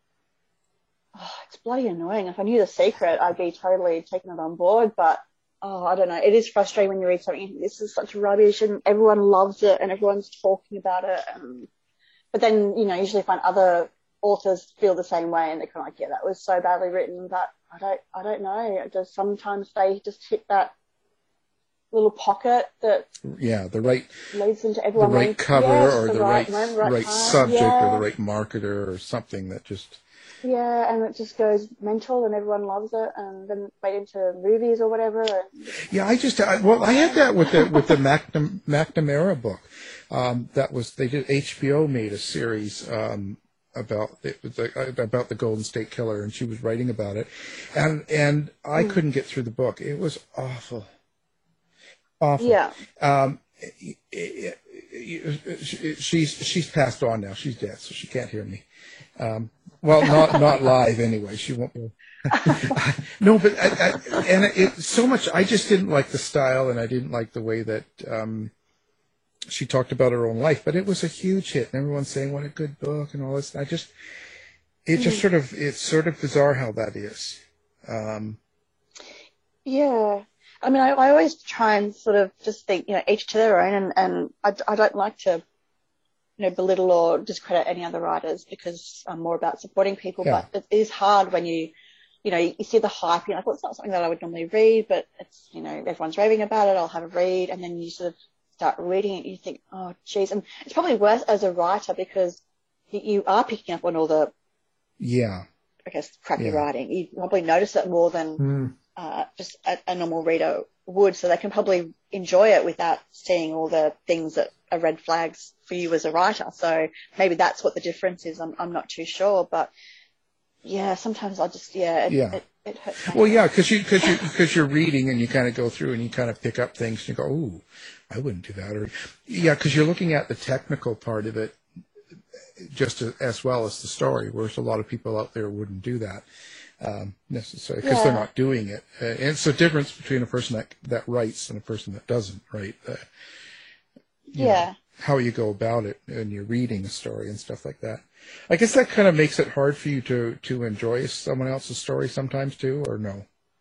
Oh, it's bloody annoying. If I knew the secret, I'd be totally taking it on board. But, oh, I don't know. It is frustrating when you read something and think, this is such rubbish and everyone loves it and everyone's talking about it. And, but then, you know, usually find other authors feel the same way and they're kind of like, yeah, that was so badly written. But I don't, I don't know. It just sometimes they just hit that little pocket that yeah, the right leads into everyone. The right wants, cover yes, or the, the right, right, right, right subject yeah. or the right marketer or something that just... Yeah, and it just goes mental and everyone loves it and then made into movies or whatever. And... Yeah, I just, I, well, I had that with the, with the McNam, McNamara book. Um, that was, they did, H B O made a series, um, about, it was a, about the Golden State Killer, and she was writing about it. And, and I mm. couldn't get through the book. It was awful. Awful. Yeah. Um, it, it, it, she's, she's passed on now. She's dead, so she can't hear me. Um, well, not not live anyway. She won't be. No, but I, I, and it so much. I just didn't like the style, and I didn't like the way that um, she talked about her own life. But it was a huge hit, and everyone's saying what a good book and all this. I just, it just sort of, it's sort of bizarre how that is. Um, yeah, I mean, I, I always try and sort of just think, you know, each to their own, and and I, I don't like to you know, belittle or discredit any other writers because I'm more about supporting people. Yeah. But it is hard when you, you know, you see the hype, you're like, well, it's not something that I would normally read, but it's, you know, everyone's raving about it, I'll have a read, and then you sort of start reading it, you think, oh, geez. And it's probably worse as a writer because you, you are picking up on all the, yeah, I guess, crappy yeah. writing. You probably notice it more than Mm. uh, just a, a normal reader would, so they can probably enjoy it without seeing all the things that are red flags for you as a writer. So maybe that's what the difference is. I'm, I'm not too sure, but yeah, sometimes I just, yeah, it, Yeah. it, it hurts. Well, yeah, because you, cause you, cause you're reading and you kind of go through and you kind of pick up things and you go, ooh, I wouldn't do that. Or, yeah, because you're looking at the technical part of it just as, as well as the story, whereas a lot of people out there wouldn't do that um, necessarily because Yeah. they're not doing it. Uh, and it's a difference between a person that, that writes and a person that doesn't write. Uh, you Yeah. know, how you go about it when you're reading a story and stuff like that. I guess that kind of makes it hard for you to, to enjoy someone else's story sometimes too, or no?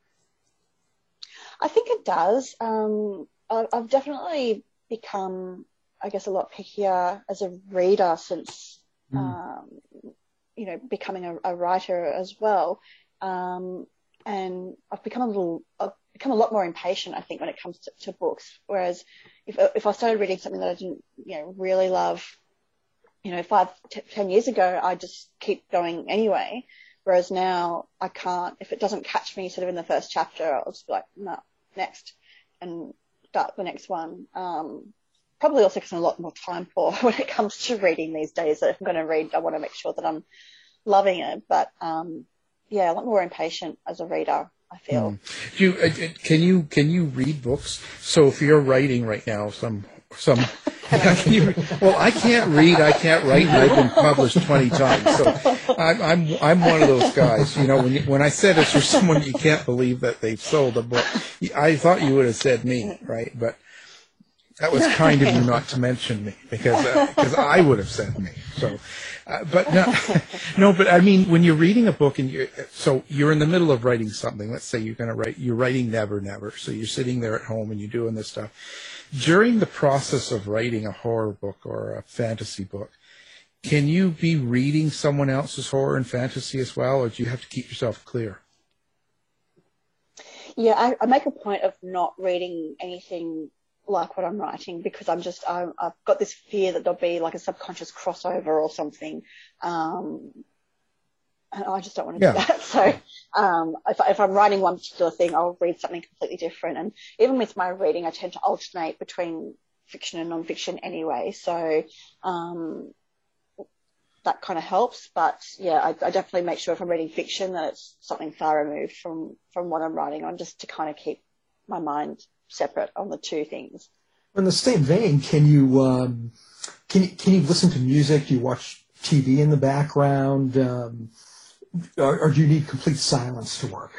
I think it does. Um, I, I've definitely become, I guess, a lot pickier as a reader since, Mm. um, you know, becoming a, a writer as well. Um, and I've become a little, I've become a lot more impatient, I think, when it comes to, to books. Whereas if if I started reading something that I didn't, you know, really love, you know, five, t- ten years ago, I just keep going anyway. Whereas now I can't, if it doesn't catch me sort of in the first chapter, I'll just be like, no, next, and start the next one. Um, probably also because I'm a lot more time poor when it comes to reading these days. That if I'm going to read, I want to make sure that I'm loving it. But um, yeah, a lot more impatient as a reader, I feel. Mm. Do you, uh, can you can you read books? So if you're writing right now, some some. Can you, well, I can't read, I can't write, and I've been published twenty times. So I'm I'm I'm one of those guys. You know, when you, when I said it's for someone you can't believe that they've sold a book, I thought you would have said me, right? But that was kind of you not to mention me because uh, because I would have said me. So, uh, but no, no, but I mean, when you're reading a book and you so you're in the middle of writing something. Let's say you're going to write, you're writing Never Never. So you're sitting there at home and you're doing this stuff. During the process of writing a horror book or a fantasy book, can you be reading someone else's horror and fantasy as well, or do you have to keep yourself clear? Yeah, I, I make a point of not reading anything like what I'm writing because I'm just, I'm, I've got this fear that there'll be like a subconscious crossover or something. Um, and I just don't want to Yeah. do that. So um, if, if I'm writing one particular thing, I'll read something completely different. And even with my reading, I tend to alternate between fiction and non-fiction anyway. So um, that kind of helps. But yeah, I, I definitely make sure if I'm reading fiction that it's something far removed from, from what I'm writing on, just to kind of keep my mind separate on the two things. In the same vein, can you um, can you can you listen to music? Do you watch T V in the background, um, or, or do you need complete silence to work?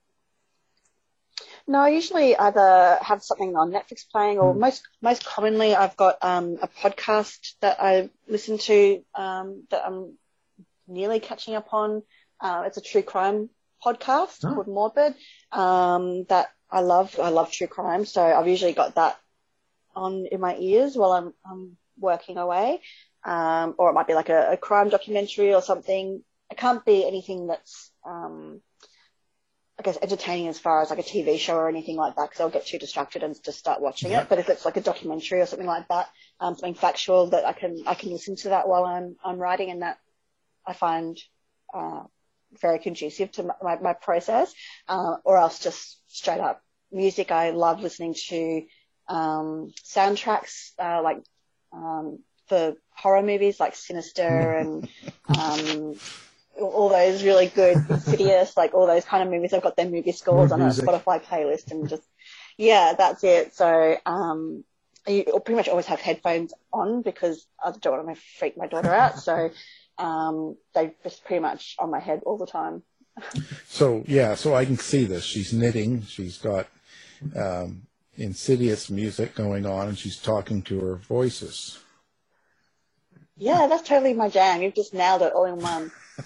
No, I usually either have something on Netflix playing, or Mm. most most commonly I've got um, a podcast that I listen to um, that I'm nearly catching up on. Uh, it's a true crime podcast Oh. called Morbid um, that I love. I love true crime, so I've usually got that on in my ears while I'm, I'm working away. Um, or it might be like a, a crime documentary or something. It can't be anything that's, um, I guess, entertaining as far as like a T V show or anything like that, because I'll get too distracted and just start watching Yeah. it. But if it's like a documentary or something like that, um, something factual, that I can I can listen to that while I'm I'm writing, and that I find uh, very conducive to my, my, my process. Uh, or else just straight up music. I love listening to um, soundtracks uh, like um, for horror movies like Sinister and um, all those really good Insidious, like all those kind of movies. I've got their movie scores More on a music. Spotify playlist, and just yeah, that's it. So um, I pretty much always have headphones on because I don't want to freak my daughter out. So um, they're just pretty much on my head all the time. So yeah, so I can see this. She's knitting. She's got um, Insidious music going on, and she's talking to her voices. Yeah, that's totally my jam. You've just nailed it all in one.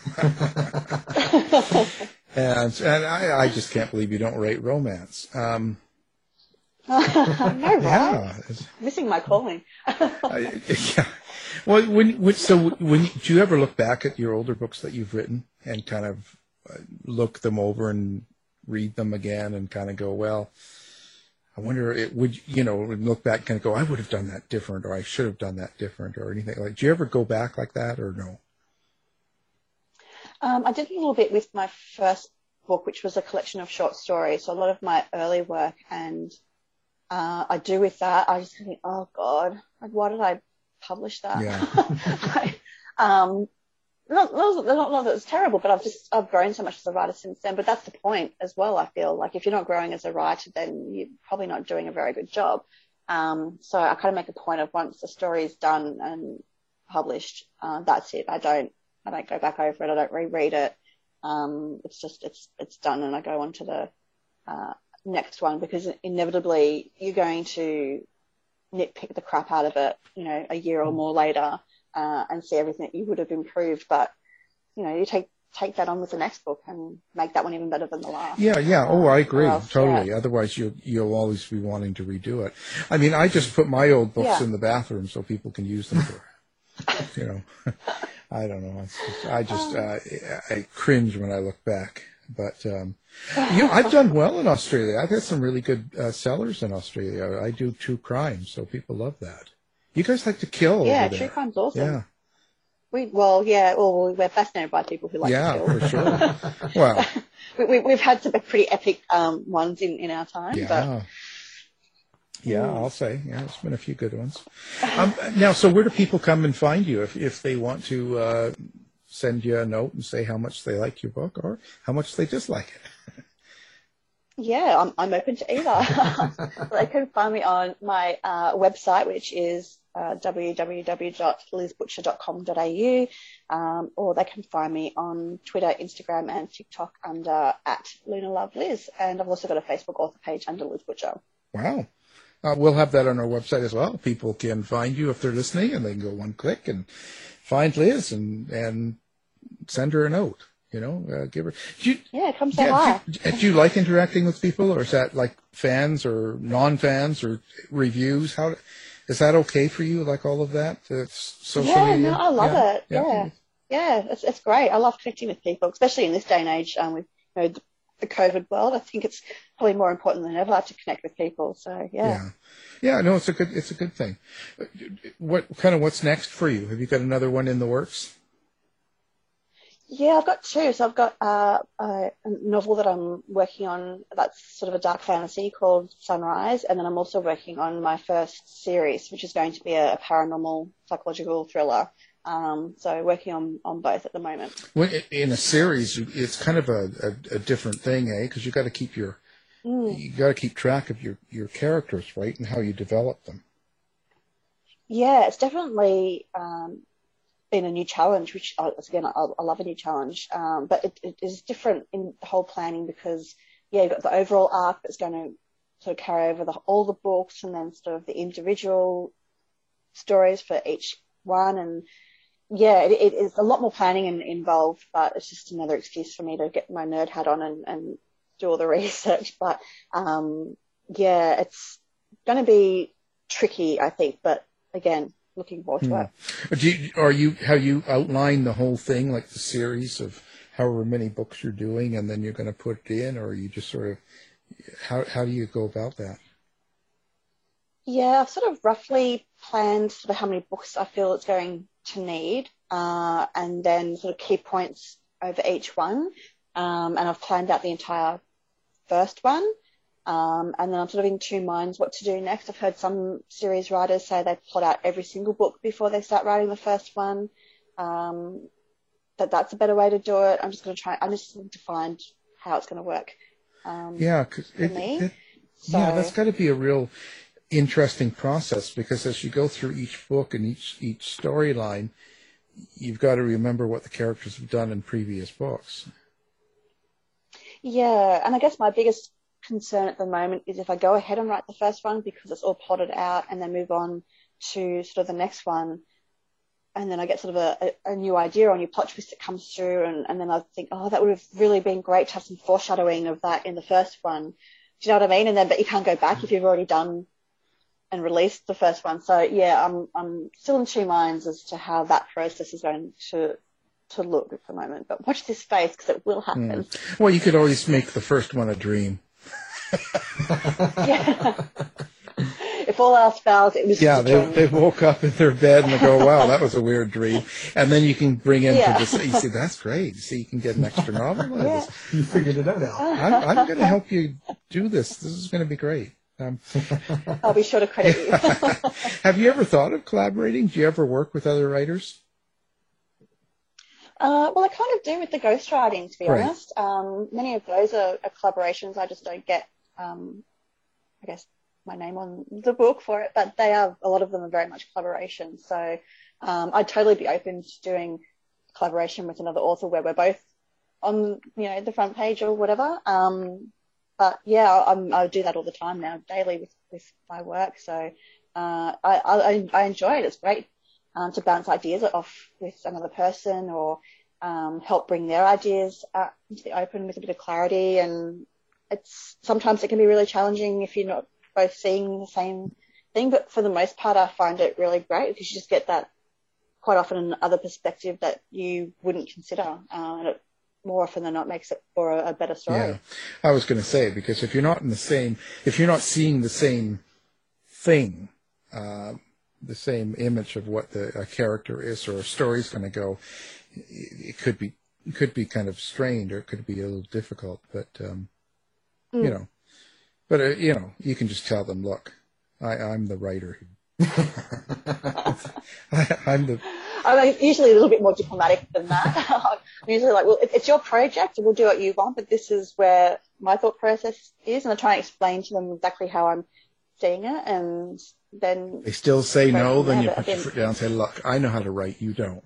and and I, I just can't believe you don't rate romance. Um, no, right? yeah, it's- Missing my calling. I, yeah. Well, when, when so when do you ever look back at your older books that you've written and kind of uh, look them over and read them again and kind of go, well, I wonder, it would you know look back and kind of go, I would have done that different, or I should have done that different, or anything like? Do you ever go back like that, or no? Um, I did a little bit with my first book, which was a collection of short stories. So a lot of my early work, and uh, I do with that. I just think, oh God, like, why did I publish that? Yeah. like, um, not, not, not, not that it's terrible, but I've just I've grown so much as a writer since then. But that's the point as well. I feel like if you're not growing as a writer, then you're probably not doing a very good job. Um, so I kind of make a point of once the story is done and published, uh, that's it. I don't I don't go back over it. I don't reread it. Um, it's just it's it's done, and I go on to the uh, next one, because inevitably you're going to nitpick the crap out of it, you know, a year or more later, uh, and see everything that you would have improved. But you know, you take take that on with the next book and make that one even better than the last. Yeah, yeah. Oh, I agree. else, Totally. yeah. Otherwise, you'll, you'll always be wanting to redo it. I mean, I just put my old books Yeah. in the bathroom so people can use them for, you know, I don't know. It's just, I just, uh, I cringe when I look back. But, um, you know, I've done well in Australia. I've had some really good uh, sellers in Australia. I do true crime, so people love that. You guys like to kill Yeah, over there. true crime's awesome. Yeah. We, well, yeah, well, we're fascinated by people who like Yeah, to kill. for sure. Well, we, we, we've had some pretty epic um, ones in, in our time. yeah. But Yeah, I'll say. Yeah, there's been a few good ones. Um, now, so where do people come and find you if, if they want to uh, send you a note and say how much they like your book or how much they dislike it? yeah, I'm, I'm open to either. They can find me on my uh, website, which is uh, w w w dot liz butcher dot com dot a u, um, or they can find me on Twitter, Instagram, and TikTok under at Luna Love Liz. And I've also got a Facebook author page under Liz Butcher. Wow. Uh, we'll have that on our website as well. People can find you if they're listening, and they can go one click and find Liz and, and send her a note. You know, uh, give her. Do you, Yeah, come say yeah, hi. do, you, do you like interacting with people, or is that like fans or non-fans or reviews? How is that okay for you? Like all of that, uh, social yeah, media? no, I love yeah, it. Yeah, yeah, it's it's great. I love connecting with people, especially in this day and age um, with you know the, the COVID world. I think it's probably more important than ever to connect with people. So yeah. yeah, yeah. No, it's a good it's a good thing. What kind of what's next for you? Have you got another one in the works? Yeah, I've got two. So I've got uh, a novel that I'm working on that's sort of a dark fantasy called Sunrise, and then I'm also working on my first series, which is going to be a, a paranormal psychological thriller. Um, so working on, on both at the moment. Well, in a series, it's kind of a, a, a different thing, eh? Because you got to keep your Mm. you got to keep track of your, your characters, right, and how you develop them. Yeah, it's definitely um, been a new challenge, which, uh, again, I, I love a new challenge. Um, but it, it is different in the whole planning because, yeah, you've got the overall arc that's going to sort of carry over the, all the books, and then sort of the individual stories for each one. And, yeah, it, it is a lot more planning in, involved, but it's just another excuse for me to get my nerd hat on and, and do all the research. But, um, yeah, it's going to be tricky, I think, but again, looking forward to Hmm. it. Do you, are you have you outlined the whole thing, like the series of however many books you're doing, and then you're going to put it in, or are you just sort of how how do you go about that? Yeah, I've sort of roughly planned sort of how many books I feel it's going to need, uh, and then sort of key points over each one. Um, and I've planned out the entire first one. Um, and then I'm sort of in two minds what to do next. I've heard some series writers say they plot out every single book before they start writing the first one. Um, that that's a better way to do it. I'm just going to try, I'm just going to find how it's going to work. Um, Yeah, 'cause for it, me. it- So- yeah, that's got to be a real interesting process, because as you go through each book and each each storyline, you've got to remember what the characters have done in previous books. Yeah, and I guess my biggest concern at the moment is if I go ahead and write the first one because it's all plotted out, and then move on to sort of the next one, and then I get sort of a, a, a new idea or a new plot twist that comes through, and, and then I think, oh, that would have really been great to have some foreshadowing of that in the first one. Do you know what I mean? And then, but you can't go back if you've already done and released the first one. So yeah, I'm I'm still in two minds as to how that process is going to to look at the moment. But watch this space, because it will happen. Mm. Well, you could always make the first one a dream. Yeah. If all else fails, it was yeah. just a They dream. they woke up in their bed and they go, "Wow, that was a weird dream." And then you can bring into Yeah. this. You see, that's great. You see, you can get an extra novel. out of Yeah. this. You figured it out, Al. I'm, I'm going to help you do this. This is going to be great. Um, I'll be sure to credit you. have you ever thought of collaborating? Do you ever work with other writers? Uh, well, I kind of do with the ghostwriting, to be Right. honest. Um, many of those are, are collaborations. I just don't get, um, I guess, my name on the book for it, but they are, a lot of them are very much collaborations. So um, I'd totally be open to doing collaboration with another author where we're both on, you know, the front page or whatever. Um, but yeah, I'm, I do that all the time now, daily with, with my work. So uh, I, I, I enjoy it. It's great um, to bounce ideas off with another person, or um, help bring their ideas out into the open with a bit of clarity. And it's sometimes it can be really challenging if you're not both seeing the same thing, but for the most part, I find it really great because you just get that quite often another perspective that you wouldn't consider, uh, and it more often than not makes it for a, a better story. Yeah, I was going to say, because if you're not in the same, if you're not seeing the same thing, uh, the same image of what the a character is or a story's going to go, it, it could be it could be kind of strained, or it could be a little difficult. But um, Mm. you know. But, uh, you know, you can just tell them, look, I, I'm the writer. I, I'm the... I'm usually a little bit more diplomatic than that. I'm usually like, well, it, it's your project, we'll do what you want, but this is where my thought process is, and I try and explain to them exactly how I'm seeing it, and then... They still say go no, from then there, you but put your then- foot down and say, look, I know how to write, you don't.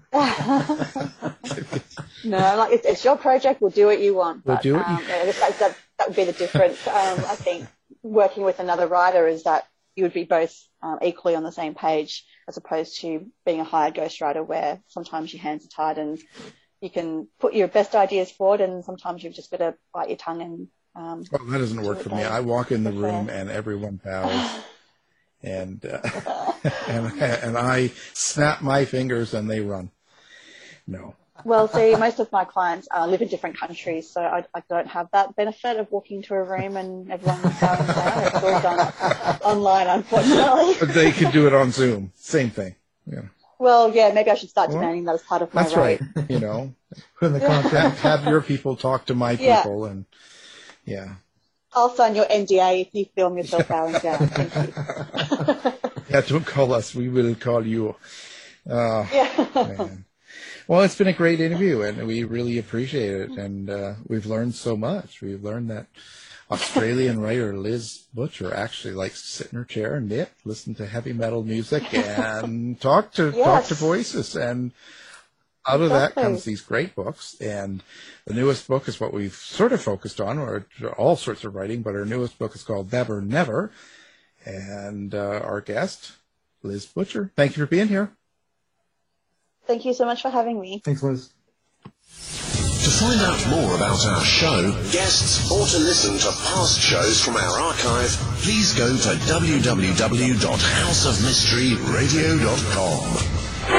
No, I'm like, it's, it's your project, we'll do what you want. We'll But, do what you- um, yeah, that, that, that would be the difference. Um, I think working with another writer is that you would be both um, equally on the same page, as opposed to being a hired ghostwriter where sometimes your hands are tied and you can put your best ideas forward, and sometimes you've just got to bite your tongue and... Um, Well, that doesn't work for me. I walk in the room and everyone bows. And, uh, and and I snap my fingers and they run. No. Well, see, most of my clients uh, live in different countries, so I, I don't have that benefit of walking into a room and everyone's bowing down. It's all done online, unfortunately. But they could do it on Zoom. Same thing. Yeah. Well, yeah, maybe I should start Well, demanding that as part of my That's rate. right. You know, Put in the contract. have, have your people talk to my Yeah. people, and yeah. I'll sign your N D A if you film yourself bowing down. Thank you. Yeah, don't call us. We will call you. Uh, Yeah. man. Well, it's been a great interview, and we really appreciate it. And uh, we've learned so much. We've learned that Australian writer Liz Butcher actually likes to sit in her chair and knit, listen to heavy metal music, and talk to Yes. talk to voices. And out of that Exactly. comes these great books. And the newest book is what we've sort of focused on, or all sorts of writing, but our newest book is called Never Never. And uh, our guest, Liz Butcher. Thank you for being here. Thank you so much for having me. Thanks, Liz. To find out more about our show, guests, or to listen to past shows from our archive, please go to w w w dot house of mystery radio dot com.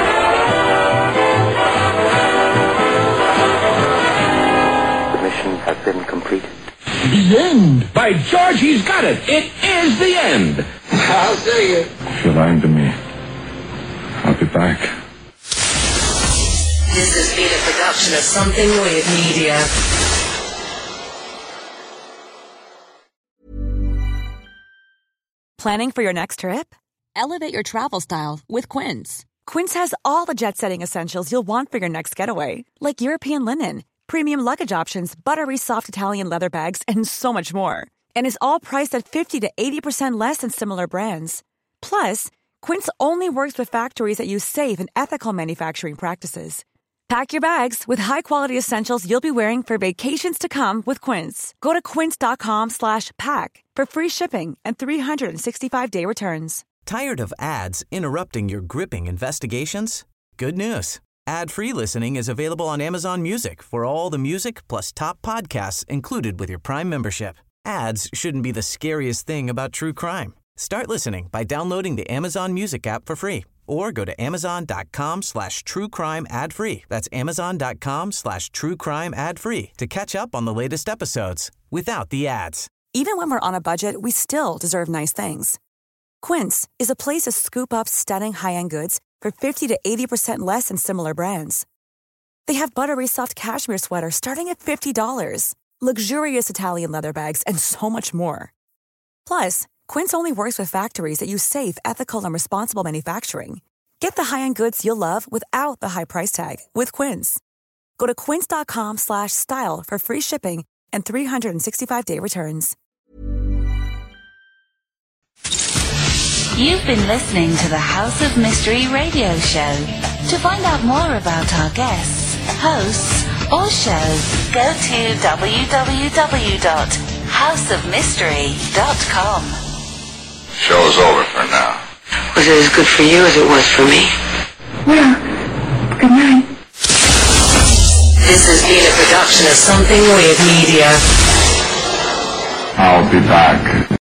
The mission has been completed. The end! By George, he's got it! It is the end! I'll see you. If you're lying to me, I'll be back. This has been a production of Something Weird Media. Planning for your next trip? Elevate your travel style with Quince. Quince has all the jet-setting essentials you'll want for your next getaway, like European linen, premium luggage options, buttery soft Italian leather bags, and so much more. And is all priced at fifty to eighty percent less than similar brands. Plus, Quince only works with factories that use safe and ethical manufacturing practices. Pack your bags with high-quality essentials you'll be wearing for vacations to come with Quince. Go to quince.com slash pack for free shipping and three sixty-five day returns. Tired of ads interrupting your gripping investigations? Good news. Ad-free listening is available on Amazon Music for all the music plus top podcasts included with your Prime membership. Ads shouldn't be the scariest thing about true crime. Start listening by downloading the Amazon Music app for free or go to amazon.com slash true crime ad free. That's amazon.com slash true crime ad free to catch up on the latest episodes without the ads. Even when we're on a budget, we still deserve nice things. Quince is a place to scoop up stunning high-end goods for fifty to eighty percent less than similar brands. They have buttery soft cashmere sweaters starting at fifty dollars, luxurious Italian leather bags, and so much more. Plus, Quince only works with factories that use safe, ethical, and responsible manufacturing. Get the high-end goods you'll love without the high price tag with Quince. Go to quince.com slash style for free shipping and three sixty-five day returns. You've been listening to the House of Mystery radio show. To find out more about our guests, hosts, or shows, go to w w w dot house of mystery dot com. Show's over for now. Was it as good for you as it was for me? Well, good night. This has been a production of Something Weird Media. I'll be back.